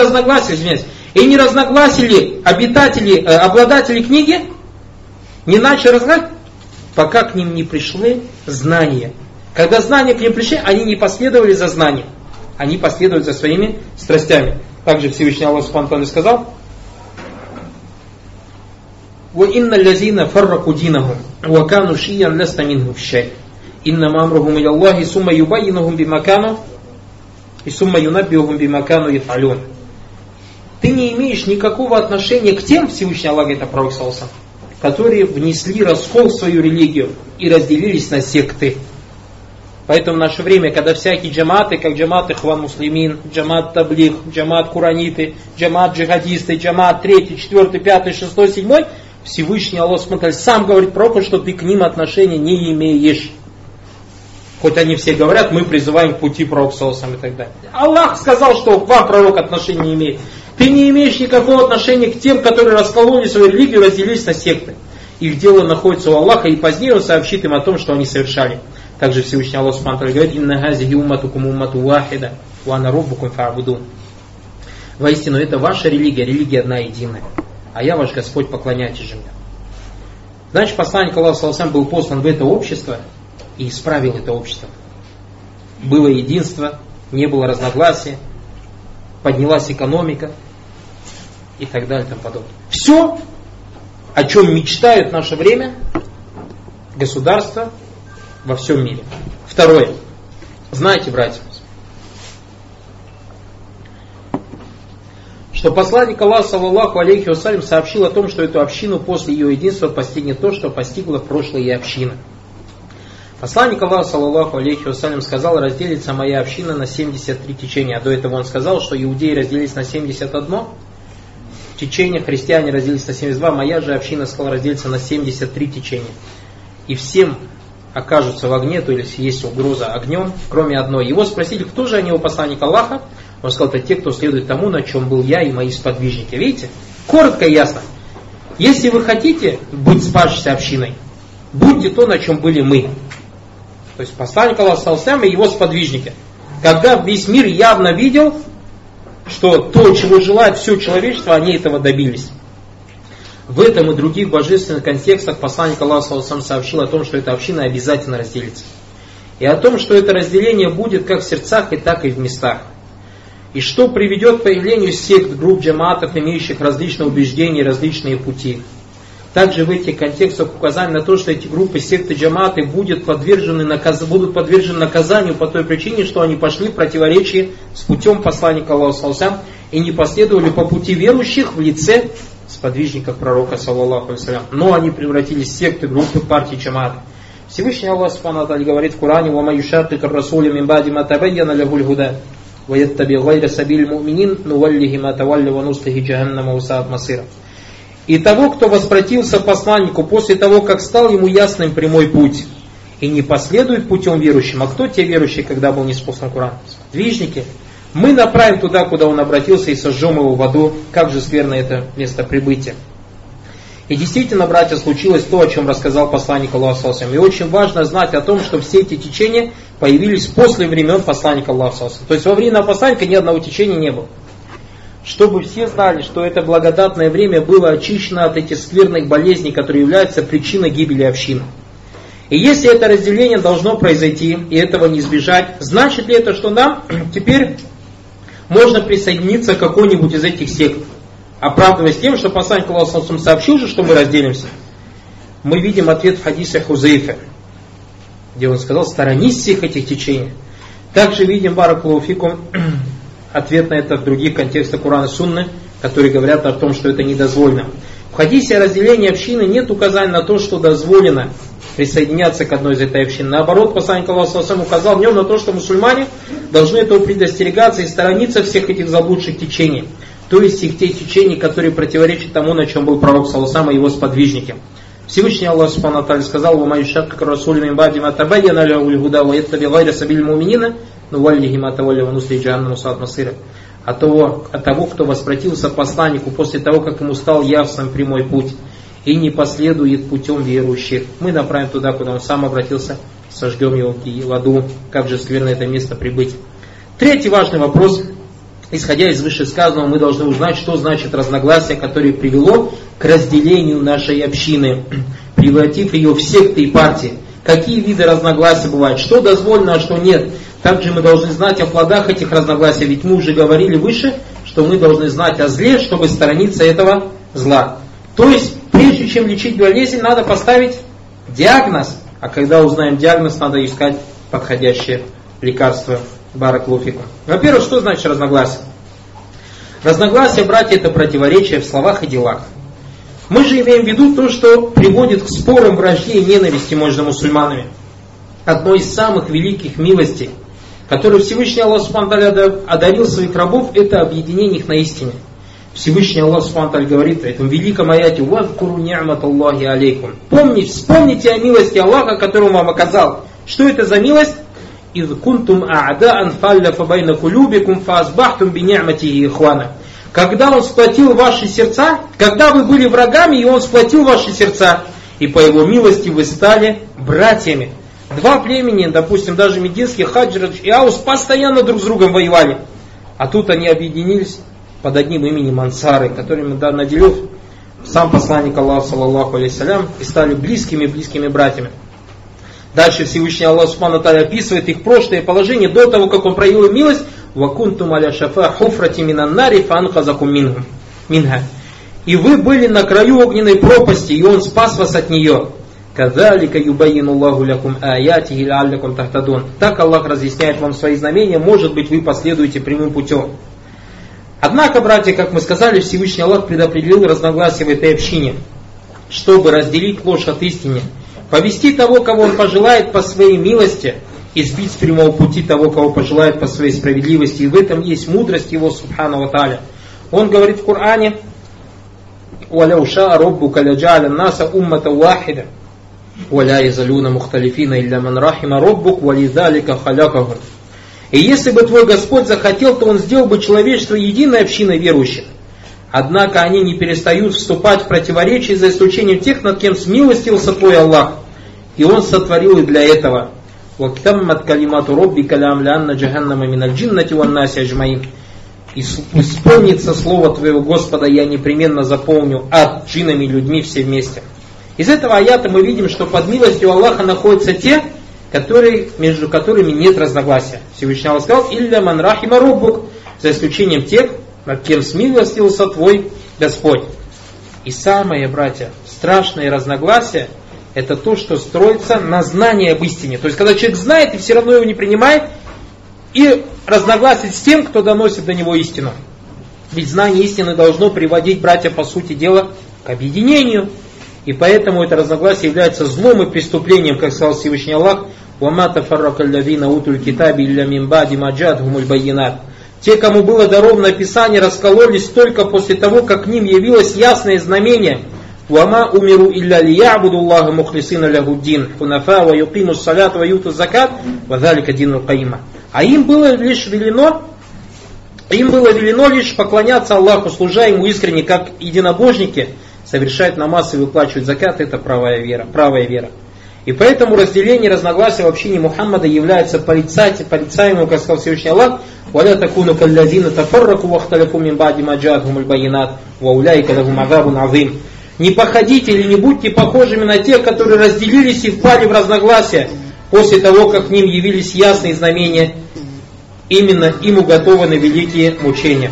разногласили обладатели книги, не начали разговаривать, пока к ним не пришли знания. Когда знания к ним пришли, они не последовали за знанием, они последовали за своими страстями. Также Всевышний Аллах субхану ва тааля сказал: وَإِنَّ الَّذِينَ فَرَّقُوا دِينَهُمْ وَكَانُوا شِيًّا لَسْتَ مِنْهُمْ فِي شَيْءٍ إِنَّمَا أَمْرُهُمْ إِلَى اللَّهِ ثُمَّ يُبَيِّنُهُمْ بِمَا كَانُوا يَفْعَلُونَ. Ты не имеешь никакого отношения к тем, Всевышний Аллах говорит о пророке саллаллаху алейхи ва саллям, которые внесли раскол в свою религию и разделились на секты. Поэтому в наше время, когда всякие джаматы, как джамат Ихван Муслимин, джамат Таблиг, джамат Кураниты, джамат Джихадисты, джамат 3, 4, 5, 6, 7, Всевышний Аллах сам говорит пророку, что ты к ним отношения не имеешь. Хоть они все говорят, мы призываем к пути пророка саллаллаху алейхи ва саллям и так далее. Аллах сказал, что к вам пророк отношения не имеет. Ты не имеешь никакого отношения к тем, которые раскололи свою религию и разделились на секты. Их дело находится у Аллаха, и позднее Он сообщит им о том, что они совершали. Также Всевышний Аллах субхану ва тааля говорит: «Инна газихи умматукум уммату вахида, ва ана роббукум фа'будун». Воистину, это ваша религия одна единая, а я ваш Господь, поклоняйтесь же мне. Значит, посланник Аллаха саллаллаху алейхи ва саллям был послан в это общество и исправил это общество. Было единство, не было разногласия, поднялась экономика и так далее и тому подобное. Все, о чем мечтают в наше время государства во всем мире. Второе. Знаете, братья, что посланник Аллаха, саллаллаху алейхи вассалям, сообщил о том, что эту общину после ее единства постигнет то, что постигла прошлая община. Посланник Аллаха, саллаллаху алейхи вассалям, сказал: разделится моя община на 73 течения. А до этого он сказал, что иудеи разделились на 71 течение, христиане разделились на 72, моя же община, сказал, разделится на 73 течения. И всем окажутся в огне, то есть есть угроза огнем, кроме одной. Его спросили, кто же они, у посланника Аллаха? Он сказал: это те, кто следует тому, на чем был я и мои сподвижники. Видите? Коротко и ясно. Если вы хотите быть спасшейся общиной, будьте то, на чем были мы. То есть посланник Аллаха и его сподвижники. Когда весь мир явно видел, что то, чего желает все человечество, они этого добились. В этом и других божественных контекстах посланник Аллаха сообщил о том, что эта община обязательно разделится. И о том, что это разделение будет как в сердцах, и так и в местах. И что приведет к появлению сект, групп, джамаатов, имеющих различные убеждения, различные пути. Также в этих контекстах указание на то, что эти группы, секты, джамааты будут подвержены наказанию по той причине, что они пошли в противоречие с путем посланника Аллаха и не последовали по пути верующих в лице сподвижников пророка, саллаллаху алейхи. Но они превратились в секты, группы, партии, джамааты. Всевышний Аллах субхану ва тааля говорит в Коране: «Ва ман юшаккик ар-расуля мин ба'ди ма табайяна лахул худа, ва яттаби гайра сабилил му'минин, нуваллихи ма тавалля ва нуслихи джаханнама ва саат масира». И того, кто воспротивился посланнику после того, как стал ему ясным прямой путь, и не последует путем верующим. А кто те верующие, когда был ниспослан Коран? Сподвижники. Мы направим туда, куда он обратился, и сожжем его в аду. Как же скверно это место прибытия. И действительно, братья, случилось то, о чем рассказал посланник Аллаха. И очень важно знать о том, что все эти течения появились после времен посланника Аллаха. То есть во время посланника ни одного течения не было. Чтобы все знали, что это благодатное время было очищено от этих скверных болезней, которые являются причиной гибели общины. И если это разделение должно произойти, и этого не избежать, значит ли это, что нам теперь можно присоединиться к какой-нибудь из этих сект, оправдываясь тем, что посланник Аллаха сообщил же, что мы разделимся? Мы видим ответ в хадисе Хузейфа, где он сказал: сторонись всех этих течений. Также видим, баракаллаху фикум, ответ на это в других контекстах Курана и Сунны, которые говорят о том, что это недозволено. В хадисе о разделении общины нет указания на то, что дозволено присоединяться к одной из этой общин. Наоборот, посланник Аллаха указал в нем на то, что мусульмане должны этого предостерегаться и сторониться всех этих заблудших течений. То есть их те течения, которые противоречат тому, на чем был пророк саллаллаху и его сподвижники. Всевышний Аллах субхану ва тааля сказал: «Ва ман юшаккик ар-расуля мин ба'ди ма табайяна лахул худа ва яттаби гайра сабилил му'минина, нуваллихи ма тавалля ва нуслихи джаханнама ва саат масира». От того, кто воспротивился посланнику после того, как ему стал ясным прямой путь, и не последует путем верующих, мы направим туда, куда он сам обратился, сожгем его в аду. Как же скверно это место прибыть. Третий важный вопрос. Исходя из вышесказанного, мы должны узнать, что значит разногласие, которое привело к разделению нашей общины, превратив ее в секты и партии. Какие виды разногласий бывают, что дозволено, а что нет. Также мы должны знать о плодах этих разногласий, ведь мы уже говорили выше, что мы должны знать о зле, чтобы сторониться этого зла. То есть, прежде чем лечить болезнь, надо поставить диагноз. А когда узнаем диагноз, надо искать подходящее лекарство. Баракаллаху фикум. Во-первых, что значит разногласие? Разногласие, братья, это противоречие в словах и делах. Мы же имеем в виду то, что приводит к спорам, вражде и ненависти между мусульманами. Одной из самых великих милостей, которую Всевышний Аллах субхану ва тааля одарил своих рабов, это объединение их на истине. Всевышний Аллах субхану ва тааля говорит в этом великом аяте: «Вазкуру ни'маталлахи алейкум». Вспомните о милости Аллаха, которую он вам оказал. Что это за милость? «Из кунтум а'даан фалляфа байна кулюбикум фаасбахтум бини'матихи ихвана». Когда он сплотил ваши сердца, когда вы были врагами, и он сплотил ваши сердца, и по его милости вы стали братьями. Два племени, допустим, даже мединские, Хаджрадж и Аус, постоянно друг с другом воевали. А тут они объединились под одним именем Ансары, которыми наделил сам посланник Аллаха, саллаллаху алейхи салям, и стали близкими братьями. Дальше Всевышний Аллах субхану ва тааля описывает их прошлое положение до того, как он проявил им милость. «Вакунтум аля шафа хуфрати минан нари фанхазакум минха». И вы были на краю огненной пропасти, и он спас вас от нее. «Кадалика юбайину Аллаху лякум аятихи лааллякум тахтадун». Так Аллах разъясняет вам свои знамения, может быть, вы последуете прямым путем. Однако, братья, как мы сказали, Всевышний Аллах предопределил разногласия в этой общине, чтобы разделить ложь от истины, повести того, кого Он пожелает по своей милости, и сбить с прямого пути того, кого пожелает по своей справедливости. И в этом есть мудрость Его, субхану ва тааля. Он говорит в Коране: «Валяу шаа роббука ляджа'аля наса уммата вахида, валя язалюна мухталифина илля ман рахима роббук, валидалика халякахум». И если бы твой Господь захотел, то Он сделал бы человечество единой общиной верующих. Однако они не перестают вступать в противоречие, за исключением тех, над кем смилостился твой Аллах. И Он сотворил и для этого. وَكْتَمَّتْ كَلِمَاتُ رَبِّكَ لَأَمْلَأَنَّ جَهَنَّمَ مِنَ الْجِنَّةِ وَالنَّاسِ أَجْمَعِينَ. Исполнится слово твоего Господа, я непременно заполню ад джиннами и людьми все вместе. Из этого аята мы видим, что под милостью Аллаха находятся те, между которыми нет разногласия. Всевышний Аллах сказал: «Илля ман рахима роббук», за исключением тех, над кем смилостился твой Господь. И самое, братья, страшное разногласие — это то, что строится на знании об истине. То есть, когда человек знает и все равно его не принимает, и разногласит с тем, кто доносит до него истину. Ведь знание истины должно приводить, братья, по сути дела, к объединению. И поэтому это разногласие является злом и преступлением, как сказал Всевышний Аллах: وَمَا تَفَرَّقَ الَّذِينَ أُوتُوا الْكِتَابِ إِلَّا مِنْ بَعْدِ مَا جَاءَتْهُمُ الْبَيِّنَاتُ. Те, кому было даровано Писание, раскололись только после того, как к ним явилось ясное знамение. وَمَا أُمِرُوا إِلَّا لِيَعْبُدُوا اللَّهَ مُخْلِصِينَ لَهُ الدِّينَ حُنَفَاءَ وَيُقِيمُوا الصَّلَاةَ وَيُؤْتُوا الزَّكَاةَ وَذَلِكَ دِينُ الْقَيِّمَةِ. А им было велено лишь поклоняться Аллаху, служа Ему искренне, как единобожники, совершать намаз и выплачивать закат. Это правая вера. И поэтому разделение разногласия в общине Мухаммада является порицаемым, как сказал Всевышний Аллах: وَلَا تَكُونُوا كَالَّذِينَ تَفَرَّقُوا وَاخْتَلَفُوا مِنْ بَعْدِ مَا جَاءَتْهُمُ الْبَيِّنَاتُ وَأُولَٰئِكَ لَهُمْ عَذَابٌ عَظِيمٌ. Не походите или не будьте похожими на тех, которые разделились и впали в разногласия после того, как к ним явились ясные знамения. Именно им уготованы великие мучения.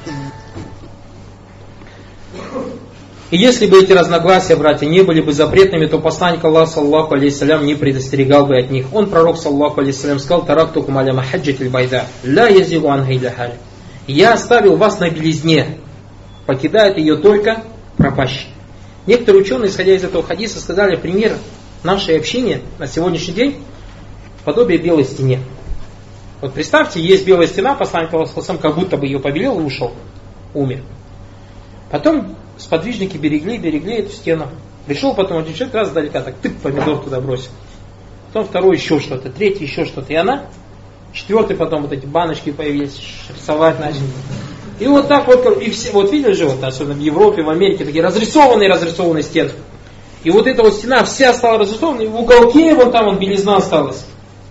И если бы эти разногласия, братья, не были бы запретными, то посланник Аллаха, саллаллаху алейхиссалям, не предостерегал бы от них. Он, пророк, саллаллаху алейхиссалям, сказал: «Тарактукум аля махаджатиль байда, ля язигу анха илля халь». Я оставил вас на белизне, покидает ее только пропащий. Некоторые ученые, исходя из этого хадиса, сказали: пример нашей общины на сегодняшний день подобие белой стене. Вот представьте, есть белая стена, посланник Аллаха как будто бы ее побелел и ушел, умер. Потом сподвижники берегли эту стену. Пришел потом один человек, раз издалека, так тык, помидор туда бросил. Потом второй еще что-то, третий еще что-то. И она, четвертый потом вот эти баночки появились, рисовать начали. И вот так вот, и все, вот видели же, вот, особенно в Европе, в Америке, такие разрисованные стены. И вот эта вот стена вся стала разрисована, и в уголке вон там белизна осталась.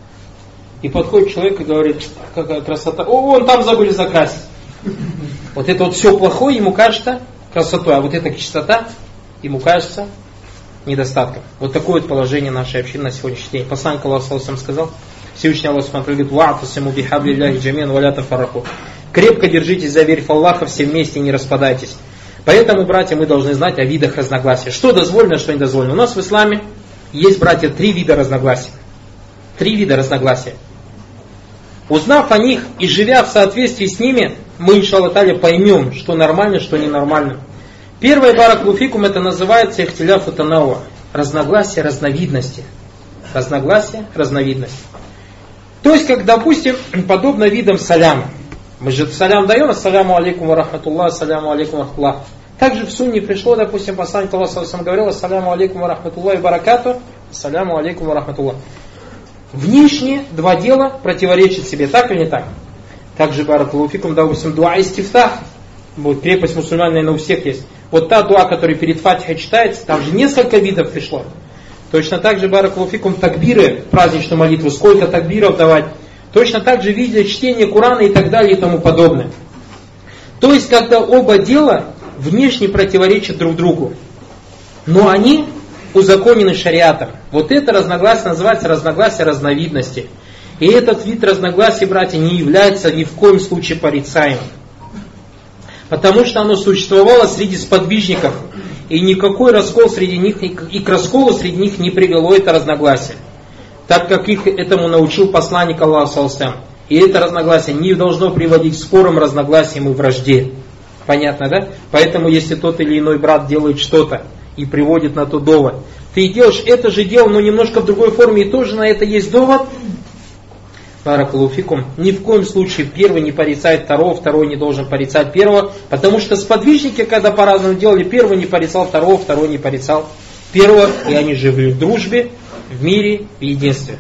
И подходит человек и говорит: какая красота, вон там забыли закрасить. Вот это вот все плохое ему кажется красотой, а вот эта чистота ему кажется недостатком. Вот такое вот положение нашей общины на сегодняшний день. Посланник Аллаха сказал, Всевышний Аллах говорит: «Ва'тасиму бихаблиллахи джамиан ва ля тафарраку». Крепко держитесь за верь в Аллаха, все вместе, не распадайтесь. Поэтому, братья, мы должны знать о видах разногласий. Что дозволено, что не дозволено. У нас в исламе есть, братья, 3 вида разногласий. 3 вида разногласия. Узнав о них и живя в соответствии с ними, мы, иншаллах та'аля, поймем, что нормально, что ненормально. Первое, баракаллаху фикум, это называется ихтиляфу танауа. Разногласие разновидности. Разногласие разновидности. То есть, как, допустим, подобно видам саляма. Мы же салям даем: ассаляму алейкум ва рахматуллах, ассаляму алейкум ва рахматуллах. Также в сунне пришло, допустим, посланник Аллаха говорил: ассаляму алейкум ва рахматуллах и баракату, ассаляму алейкум ва рахматуллах. Внешние 2 дела противоречат себе, так или не так? Также, баракаллаху фикум, допустим, дуа истифтах. Вот крепость мусульман, наверное, у всех есть. Вот та дуа, которая перед фатихой читается, там же несколько видов пришло. Точно так же, баракаллаху фикум, такбиры, праздничную молитву, сколько такбиров давать. Точно так же видели чтение Корана и так далее и тому подобное. То есть, когда оба дела внешне противоречат друг другу, но они узаконены шариатом. Вот это разногласие называется разногласие разновидности. И этот вид разногласий, братья, не является ни в коем случае порицаемым. Потому что оно существовало среди сподвижников, и никакой раскол среди них, и к расколу среди них не привело это разногласие. Так как их этому научил посланник Аллаха саллаллаху алейхи ва саллям. И это разногласие не должно приводить к спорам, разногласиям и вражде. Понятно, да? Поэтому, если тот или иной брат делает что-то и приводит на то довод, ты делаешь это же дело, но немножко в другой форме, и тоже на это есть довод. Баракаллаху фикум. Ни в коем случае первый не порицает второго, второй не должен порицать первого, потому что сподвижники, когда по-разному делали, первый не порицал второго, второй не порицал первого, и они жили в дружбе, в мире, в единстве.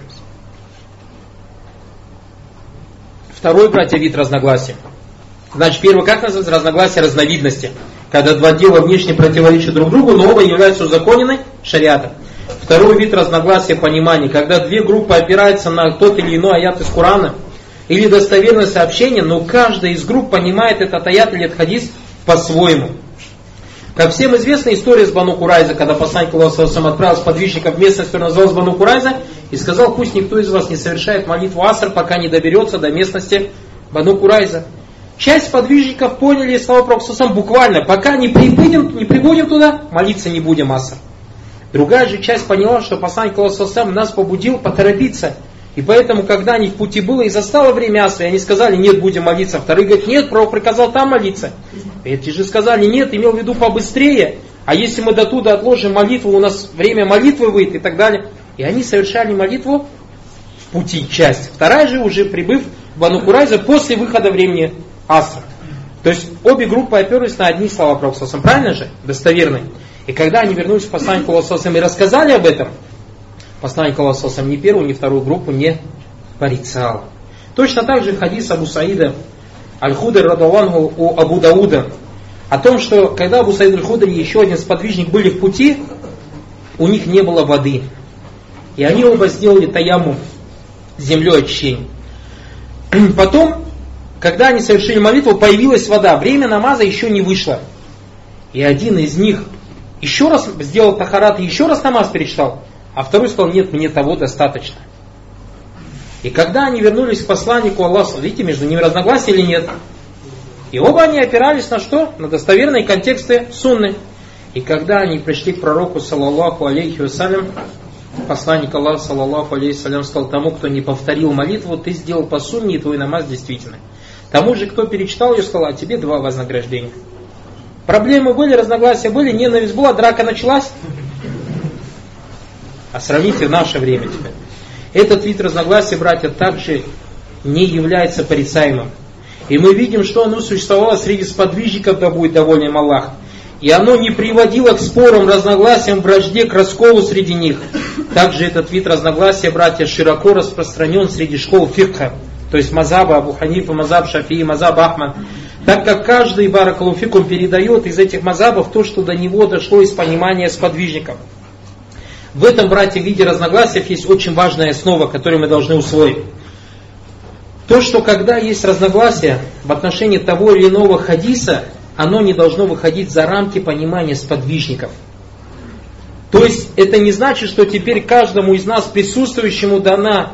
Второй, братья, вид разногласия. Значит, первый как называется? Разногласия разновидности. Когда два дела внешне противоречат друг другу, но оба являются узаконены шариатом. Второй вид разногласия понимания. Когда две группы опираются на тот или иной аят из Корана или достоверное сообщение, но каждая из групп понимает этот аят или этот хадис по-своему. Как всем известна история с Бану Курайза, когда посланник Аллаха отправил сподвижников в местность, которая называлась Бану Курайза, и сказал: пусть никто из вас не совершает молитву аср, пока не доберется до местности Бану Курайза. Часть сподвижников поняли слова Пророка буквально: пока не прибудем туда, молиться не будем аср. Другая же часть поняла, что посланник Аллаха нас побудил поторопиться. И поэтому, когда они в пути было и застало время асра, они сказали: нет, будем молиться. Вторые говорят: нет, Пророк приказал там молиться. Эти же сказали: нет, имел в виду побыстрее. А если мы до туда отложим молитву, у нас время молитвы выйдет и так далее. И они совершали молитву в пути, часть. Вторая же, уже прибыв в Бану Курайза после выхода времени асра. То есть обе группы оперлись на одни слова Пророка, правильно же? Достоверные. И когда они вернулись к посланнику Аллаха и рассказали об этом, посланник Аллаха ни первую, ни вторую группу не порицал. Точно так же хадис Абу Саида Аль-Худри радхиаллаху у Абу Дауда о том, что когда Абу Саид Аль-Худри и еще один сподвижник были в пути, у них не было воды. И они оба сделали таяммум, землей очищение. Потом, когда они совершили молитву, появилась вода. Время намаза еще не вышло. И один из них еще раз сделал тахарат и еще раз намаз перечитал, а второй сказал: нет, мне того достаточно. И когда они вернулись к посланнику Аллаха, видите, между ними разногласия или нет? И оба они опирались на что? На достоверные контексты сунны. И когда они пришли к пророку, саллаллаху алейхи вассалям, посланник Аллаха, саллаллаху алейхи вассалям, сказал: тому, кто не повторил молитву, ты сделал по сунне, и твой намаз действительно. Тому же, кто перечитал ее, сказал: а тебе 2 вознаграждения. Проблемы были, разногласия были, ненависть была, драка началась. А сравните наше время теперь. Этот вид разногласия, братья, также не является порицаемым. И мы видим, что оно существовало среди сподвижников, да будет доволен им Аллах. И оно не приводило к спорам, разногласиям, вражде, к расколу среди них. Также этот вид разногласия, братья, широко распространен среди школ фикха, то есть мазаба Абу Ханифа, мазаб Шафии, мазаб Ахмад. Так как каждый, баракаллаху фикум, передает из этих мазабов то, что до него дошло из понимания сподвижников. В этом, братья, виде разногласий есть очень важная основа, которую мы должны усвоить. То, что когда есть разногласия в отношении того или иного хадиса, оно не должно выходить за рамки понимания сподвижников. То есть это не значит, что теперь каждому из нас присутствующему дана,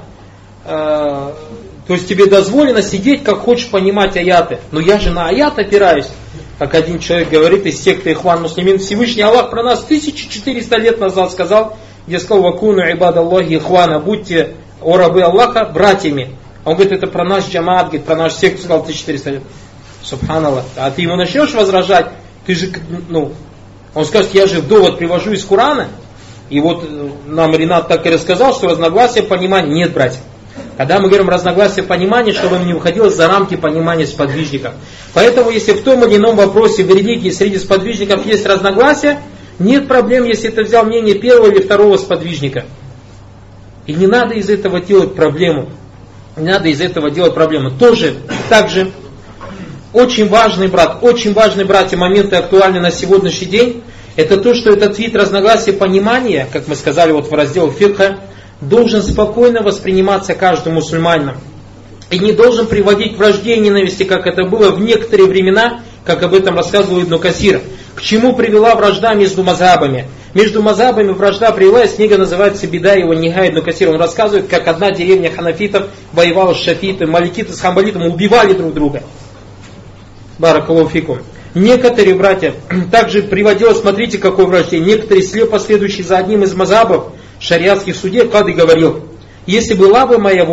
то есть тебе дозволено сидеть, как хочешь, понимать аяты. Но я же на аят опираюсь. Как один человек говорит из секты Ихван Муслимин: Всевышний Аллах про нас 1400 лет назад сказал, где сказал: вакуну ибадаллахи ихвана, будьте, о рабы Аллаха, братьями. Он говорит: это про наш джамаат, говорит, про нашу секту, сказал 1400 лет. Субханаллах. А ты ему начнешь возражать, ты же, он скажет: я же довод привожу из Корана. И вот нам Ринат так и рассказал, что разногласия понимания нет, братья. Когда мы говорим разногласия понимания, чтобы не выходило за рамки понимания сподвижников. Поэтому, если в том или ином вопросе в религии среди сподвижников есть разногласия, нет проблем, если ты взял мнение первого или второго сподвижника. И не надо из этого делать проблему. Не надо из этого делать проблему. Также очень важный, братья, моменты актуальны на сегодняшний день. Это то, что этот вид разногласия понимания, как мы сказали вот в разделе фикха, должен спокойно восприниматься каждым мусульманином. И не должен приводить к вражде и ненависти, как это было в некоторые времена, как об этом рассказывал Ибн Касир. К чему привела вражда между мазхабами? Между мазхабами вражда привела, из книга называется «Бида его Нига». Ибн Касир, он рассказывает, как одна деревня ханафитов воевала с шафитами, маликиты с хамбалитами, убивали друг друга. Баракаллаху фикум. Некоторые, братья, также приводилось, смотрите, какой вражде, некоторые слепо следующие за одним из мазхабов, шариатских судей, Кады говорил: если была бы моя воля,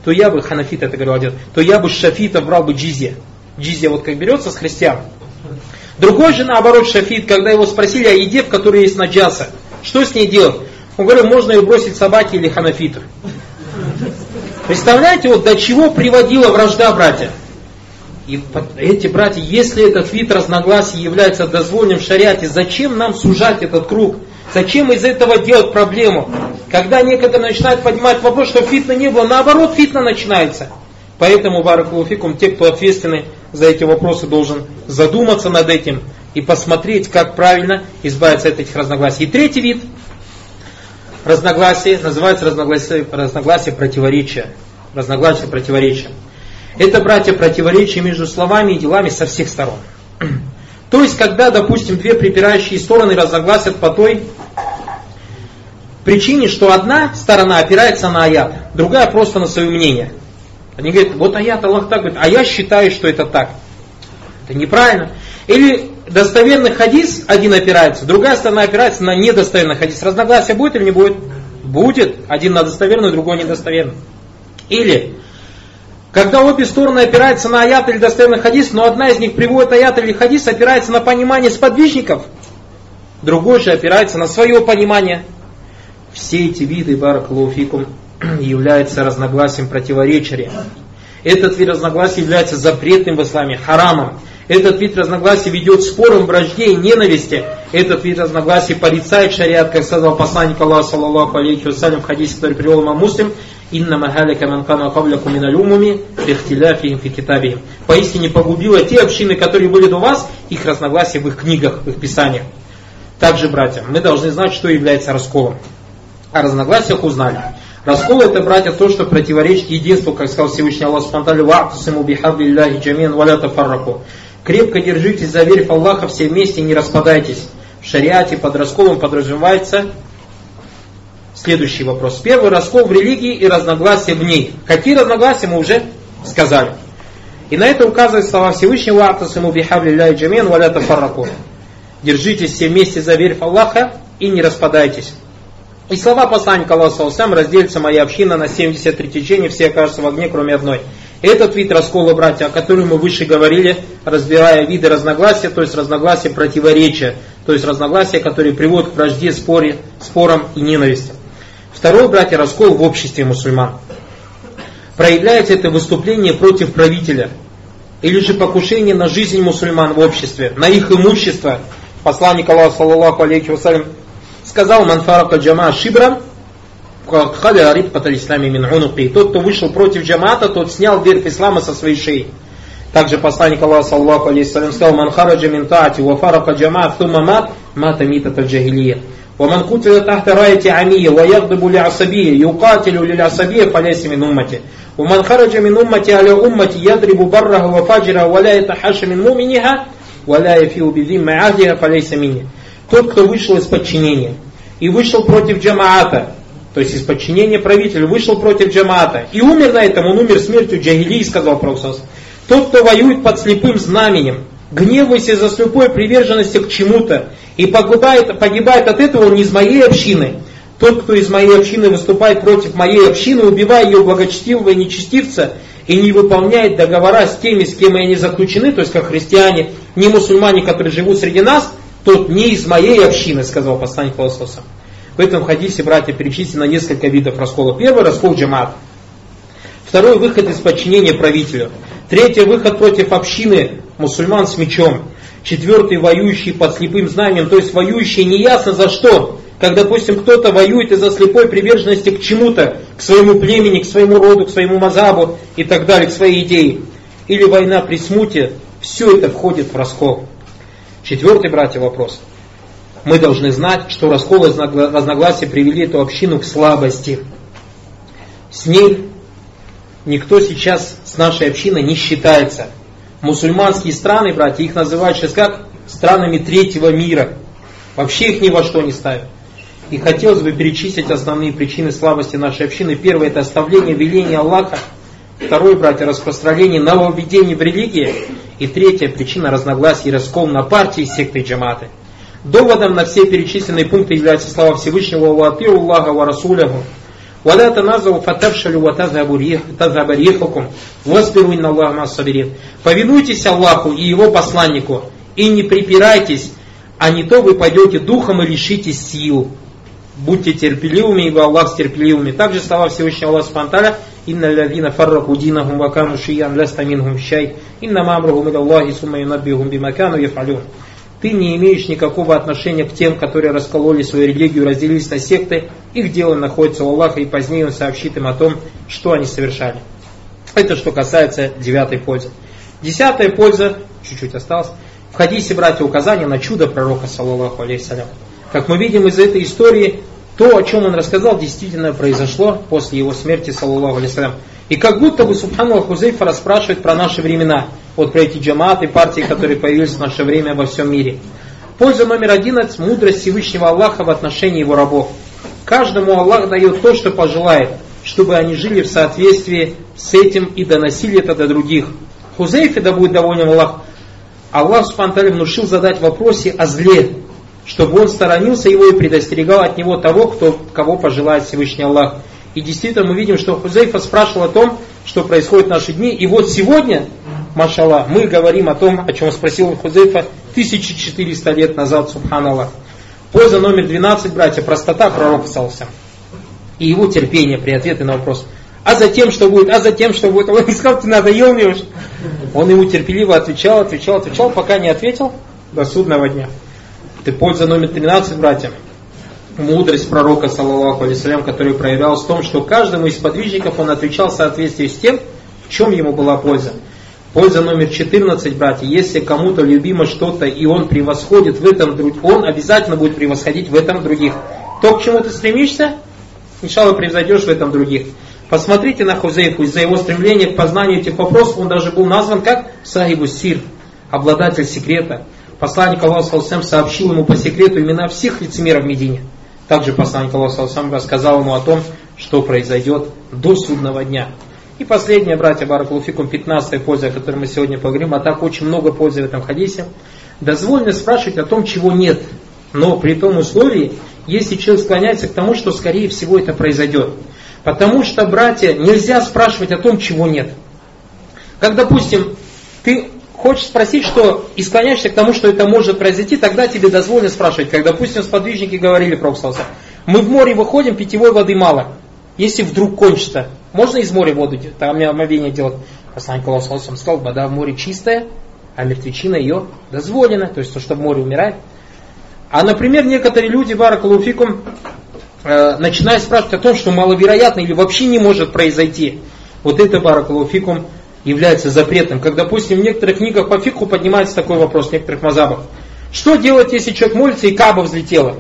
то я бы, ханафит это говорил один, то я бы с шафитов брал бы джизья. Джизья вот как берется с христиан. Другой же наоборот шафит, когда его спросили о еде, в которой есть наджаса, что с ней делать? Он говорил, можно ее бросить собаке или ханафиту. Представляете, вот до чего приводила вражда, братья? И эти братья, если этот вид разногласий является дозволенным в шариате, зачем нам сужать этот круг? Зачем из этого делать проблему? Когда некоторые начинают поднимать вопрос, что фитна не было, наоборот, фитна начинается. Поэтому, баракаллаху фикум, те, кто ответственны за эти вопросы, должен задуматься над этим и посмотреть, как правильно избавиться от этих разногласий. И третий вид разногласий называется разногласие противоречия. Разногласие противоречия. Это, братья, противоречия между словами и делами со всех сторон. То есть, когда, допустим, две припирающие стороны разногласят по той причине, что одна сторона опирается на аят, другая просто на свое мнение. Они говорят, вот аят, Аллах так говорит, а я считаю, что это так. Это неправильно. Или достоверный хадис один опирается, другая сторона опирается на недостоверный хадис. Разногласия будет или не будет? Будет. Один на достоверный, другой недостоверный. Или, когда обе стороны опираются на аят или достоверный хадис, но одна из них приводит аят или хадис, опирается на понимание сподвижников, другой же опирается на свое понимание. Все эти виды, баракаллаху фикум, являются разногласием противоречия. Этот вид разногласий является запретным в исламе, харамом. Этот вид разногласий ведет к спорам, вражде и ненависти. Этот вид разногласий порицает шариат, как сказал посланник Аллаха, саллаллаху алейхи вассалям, в хадисе, который привел имам Муслим, «Инна махалика ман кана каблякум миналь умуми бихтиляфихим фи китабихим». Поистине погубило те общины, которые были до вас, их разногласия в их книгах, в их писаниях. Также, братья, мы должны знать, что является расколом. О разногласиях узнали. Раскол — это, братья, то, что противоречит единству, как сказал Всевышний Аллах Субхану ва та'ала: «Бихаблиллахи джамиан ва ля тафарраку». Крепко держитесь за верь в Аллаха все вместе и не распадайтесь. В шариате под расколом подразумевается следующий вопрос. Первый — раскол в религии и разногласия в ней. Какие разногласия, мы уже сказали. И на это указывают слова Всевышнего: «Ва та'ала бихаблиллахи джамиан ва ля тафарраку». Держитесь все вместе за верь в Аллаха и не распадайтесь. И слова посланника Аллаха сам: разделится моя община на 73 течения, все окажутся в огне, кроме одной. Этот вид раскола, братья, о котором мы выше говорили, разбирая виды разногласия, то есть разногласия противоречия, то есть разногласия, которые приводят к вражде, спорам и ненависти. Второй, братья, раскол в обществе мусульман. Проявляется это выступление против правителя, или же покушение на жизнь мусульман в обществе, на их имущество. Посланник Аллаха, саллаллаху алейхи вассалям, сказал: «Ман фарака джамаа шибран, халя рибкат аль-ислами мин унуки». Тот, кто вышел против джамаата, тот снял верх ислама со своей шеи. Также посланник Аллаха, саллаллаху алейхи вассалям, сказал: «Ман хараджа мин таати ва фарака джамаат thumma мат, мата митат аль-джахилия. Ва ман кутиля тахта раяти амия, ва ягдабу ли асабия, юкатилю ли асабия, фаляси мин уммати. Ва ман хараджа мин уммати аля уммати, ядрибу барраха ва фаджира, ва ля ятахаша мин муминиха, ва ля яфиу бидзимма ахдиха, фаляйса мини». Тот, кто вышел из подчинения и вышел против джамаата, то есть из подчинения правителю, вышел против джамаата и умер на этом, он умер смертью джахилии, сказал Пророк. Тот, кто воюет под слепым знаменем, гневаясь из-за слепой приверженности к чему-то и погибает от этого, он не из моей общины. Тот, кто из моей общины выступает против моей общины, убивая ее благочестивого и нечестивца, и не выполняет договора с теми, с кем они заключены, то есть как христиане, не мусульмане, которые живут среди нас, тот не из моей общины, сказал посланник Аллаха. В этом хадисе, братья, перечислено несколько видов раскола. Первый — раскол джамаат. Второй — выход из подчинения правителю. Третий — выход против общины мусульман с мечом. Четвертый — воюющий под слепым знаменем, то есть воюющий неясно за что. Как, допустим, кто-то воюет из-за слепой приверженности к чему-то, к своему племени, к своему роду, к своему мазабу и так далее, к своей идее. Или война при смуте. Все это входит в раскол. Четвертый, братья, вопрос. Мы должны знать, что расколы и разногласия привели эту общину к слабости. С ней никто сейчас с нашей общиной не считается. Мусульманские страны, братья, их называют сейчас как? Странами третьего мира. Вообще их ни во что не ставят. И хотелось бы перечислить основные причины слабости нашей общины. Первое — это оставление веления Аллаха. Второе, братья, распространение нововведений в религии. И третья причина — разногласий и раскол на партии, секты и джамааты. Доводом на все перечисленные пункты являются слова Всевышнего: «Ва атиу Аллаха ва расуляху وَلَا تَنَازَعُوا فَتَفْشَلُوا وَتَذْهَبَ رِيحُكُمْ وَاصْبِرُوا إِنَّ اللَّهَ مَعَ الصَّابِرِينَ. Повинуйтесь Аллаху и Его посланнику, и не припирайтесь, а не то вы пойдете духом и лишитесь сил. Будьте терпеливыми, ибо Аллах с терпеливыми. Также слова Всевышнего Аллаха субхану ва тааля: «Инна аллазина фарраку динахум ва кану шийян ласта минхум шай, иннама амрухум иля Аллахи сумма юнаббихум бима кану яфалюн». Ты не имеешь никакого отношения к тем, которые раскололи свою религию, разделились на секты, их дело находится у Аллаха, и позднее Он сообщит им о том, что они совершали. Это что касается 9-й пользы. 10-я польза, чуть-чуть осталось. В хадисе, братья, указание на чудо пророка, саллаллаху алейхиссалям. Как мы видим из этой истории, то, о чем он рассказал, действительно произошло после его смерти, саллаллаху алейхиссалям. И как будто бы, субханаллах, Хузейфа расспрашивает про наши времена, вот про эти джамааты, партии, которые появились в наше время во всем мире. Польза номер 11 – мудрость Всевышнего Аллаха в отношении его рабов. Каждому Аллах дает то, что пожелает, чтобы они жили в соответствии с этим и доносили это до других. Хузейфе, да будет доволен Аллах, Аллах субхану ва тааля внушил задать в вопросе о зле, чтобы он сторонился его и предостерегал от него того, кого пожелает Всевышний Аллах. И действительно мы видим, что Хузейфа спрашивал о том, что происходит в наши дни. И вот сегодня, машаллах, мы говорим о том, о чем спросил Хузейфа 1400 лет назад, субханаллах. Польза номер 12, братья, простота пророка саллаллаху и его терпение при ответе на вопрос. А затем что будет? А затем что будет? Он не сказал, ты надоел мне уже. Он ему терпеливо отвечал, пока не ответил до судного дня. Это польза номер 13, братья. Мудрость пророка, саллаллаху алейхиссалям, который проявлялась в том, что каждому из подвижников он отвечал в соответствии с тем, в чем ему была польза. Польза номер 14, братья. Если кому-то любимо что-то, и он превосходит в этом других, он обязательно будет превосходить в этом других. То, к чему ты стремишься, иншаллах, превзойдешь в этом других. Посмотрите на Хузейфу. Из-за его стремления к познанию этих вопросов он даже был назван как Сахибу Сир, обладатель секрета. Посланник Аллаха саллаллаху алейхи ва саллям сообщил ему по секрету имена всех лицемеров в Медине. Также посланник Аллаха саллаллаху алейхи ва саллям рассказал ему о том, что произойдет до судного дня. И последняя, братья, баракаллаху фикум, 15-я польза, о которой мы сегодня поговорим, а так очень много пользы в этом хадисе. Дозволено спрашивать о том, чего нет, но при том условии, если человек склоняется к тому, что скорее всего это произойдет. Потому что, братья, нельзя спрашивать о том, чего нет. Как, допустим, ты хочешь спросить, что и склоняешься к тому, что это может произойти, тогда тебе дозволено спрашивать. Как, допустим, сподвижники говорили про Пророка: мы в море выходим, питьевой воды мало. Если вдруг кончится, можно из моря воду там омовение делать? Посланник Аллаха сказал: вода в море чистая, а мертвечина ее дозволена. То есть то, что в море умирает. А, например, некоторые люди, баракаллаху фикум, начинают спрашивать о том, что маловероятно или вообще не может произойти. Вот это, баракаллаху фикум, является запретным. Как, допустим, в некоторых книгах по фикху поднимается такой вопрос, в некоторых мазабах. Что делать, если человек молится и Кааба взлетела?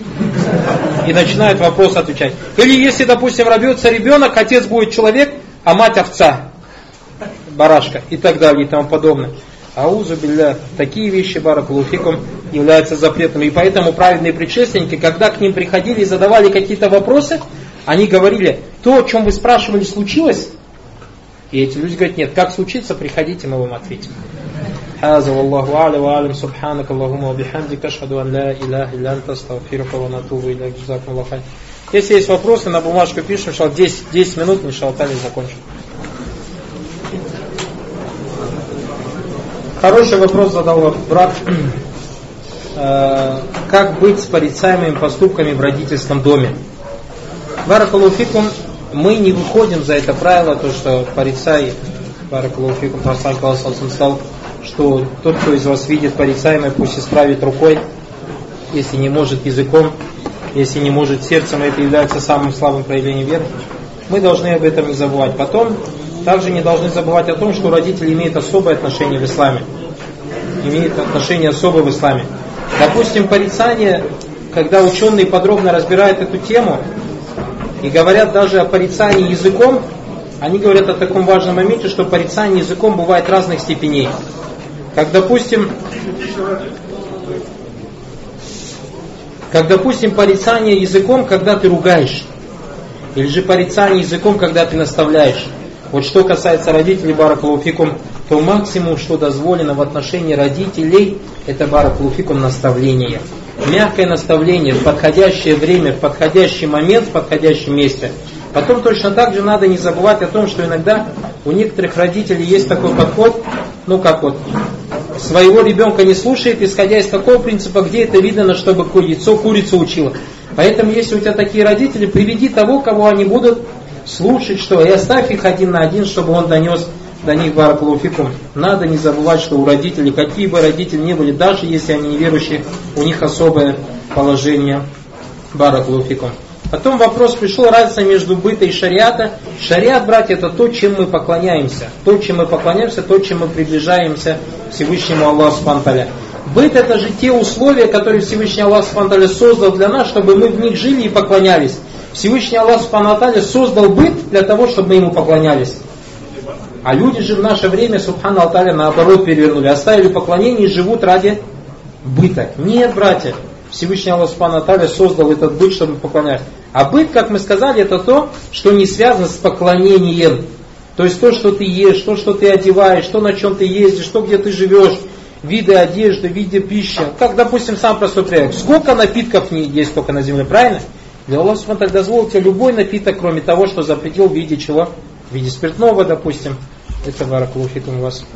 И начинает вопрос отвечать. Или если, допустим, родится ребенок, отец будет человек, а мать овца, барашка и так далее и тому подобное. Аузу билля. Такие вещи, баракаллаху фикум, являются запретными. И поэтому праведные предшественники, когда к ним приходили и задавали какие-то вопросы, они говорили: то, о чем вы спрашивали, случилось? И эти люди говорят: нет, как случится, приходите, мы вам ответим. هذا والله أعلى وأعلم سبحانك اللهم وبحمدك أشهد أن لا إله إلا أنت أستغفرك ونتوب إليك جزاكم الله خير. Если есть вопросы, на бумажку пишем, иншаллах, 10 минут, иншаллах, закончим. Хороший вопрос задал брат. Как быть с порицаемыми поступками в родительском доме? Баракаллаху фикум, мы не выходим за это правило, то, что порицай, баракаллаху фикум, посланник Аллаха саллаллаху алейхи ва саллям, что тот, кто из вас видит порицаемое, пусть исправит рукой, если не может языком, если не может сердцем, это является самым слабым проявлением веры. Мы должны об этом не забывать. Потом, также не должны забывать о том, что родители имеют особое отношение в исламе. Имеют отношение особое в исламе. Допустим, порицание, когда ученые подробно разбирают эту тему и говорят даже о порицании языком, они говорят о таком важном моменте, что порицание языком бывает разных степеней. Как, допустим, порицание языком, когда ты ругаешь. Или же порицание языком, когда ты наставляешь. Вот что касается родителей, баракаллаху фикум, то максимум, что дозволено в отношении родителей, это, баракаллаху фикум, наставление. Мягкое наставление в подходящее время, в подходящий момент, в подходящем месте. Потом точно так же надо не забывать о том, что иногда у некоторых родителей есть такой подход, своего ребенка не слушает, исходя из такого принципа, где это видно, чтобы яйцо курицу учило. Поэтому, если у тебя такие родители, приведи того, кого они будут слушать, и оставь их один на один, чтобы он донес до них баракаллаху фикум. Надо не забывать, что у родителей, какие бы родители ни были, даже если они неверующие, у них особое положение. Баракаллаху фикум. Потом вопрос пришел, разница между быта и шариата. Шариат, братья, это то, чем мы поклоняемся. То, чем мы приближаемся к Всевышнему Аллаху Субхану ва Тааля. Быт — это же те условия, которые Всевышний Аллах Субхану ва Тааля создал для нас, чтобы мы в них жили и поклонялись. Всевышний Аллах Субхану ва Тааля создал быт для того, чтобы мы ему поклонялись. А люди же в наше время, Субхану ва Тааля, наоборот перевернули. Оставили поклонение и живут ради быта. Нет, братья. Всевышний Аллах Субхану ва Тааля создал этот быт, чтобы мы поклонялись. А быт, как мы сказали, это то, что не связано с поклонением. То есть то, что ты ешь, то, что ты одеваешь, то, на чем ты ездишь, то, где ты живешь, виды одежды, виды пищи. Как, допустим, сам простой пример. Сколько напитков не есть только на земле, правильно? И Аллах Субхану ва Тааля дозволил тебе любой напиток, кроме того, что запретил в виде чего? В виде спиртного, допустим. Это баракаллаху фикум у вас.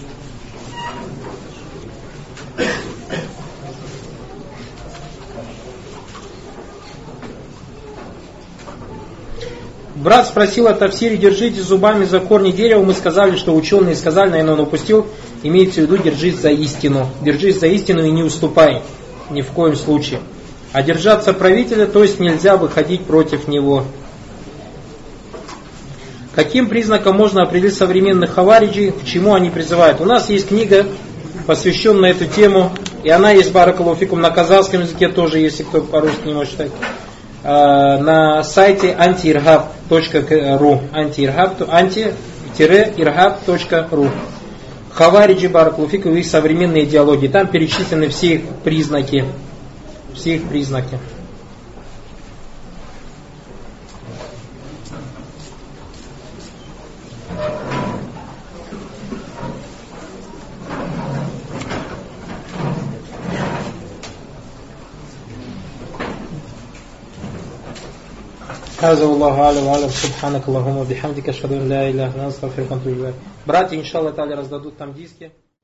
Брат спросил о тафсире: держите зубами за корни дерева. Мы сказали, что ученые сказали, наверное, он упустил. Имеется в виду, держись за истину. Держись за истину и не уступай. Ни в коем случае. А держаться правителя, то есть нельзя выходить против него. Каким признаком можно определить современных хавариджей, к чему они призывают? У нас есть книга, посвященная эту тему, и она есть, баракаллаху фикум, на казахском языке тоже, если кто по-русски не может читать. На сайте anti-irhab.ru anti-irhab.ru Хавариджи, баракаллаху фикум, их современные идеологии. Там перечислены все их признаки. Все их признаки. Братья, иншаллах, раздадут там диски.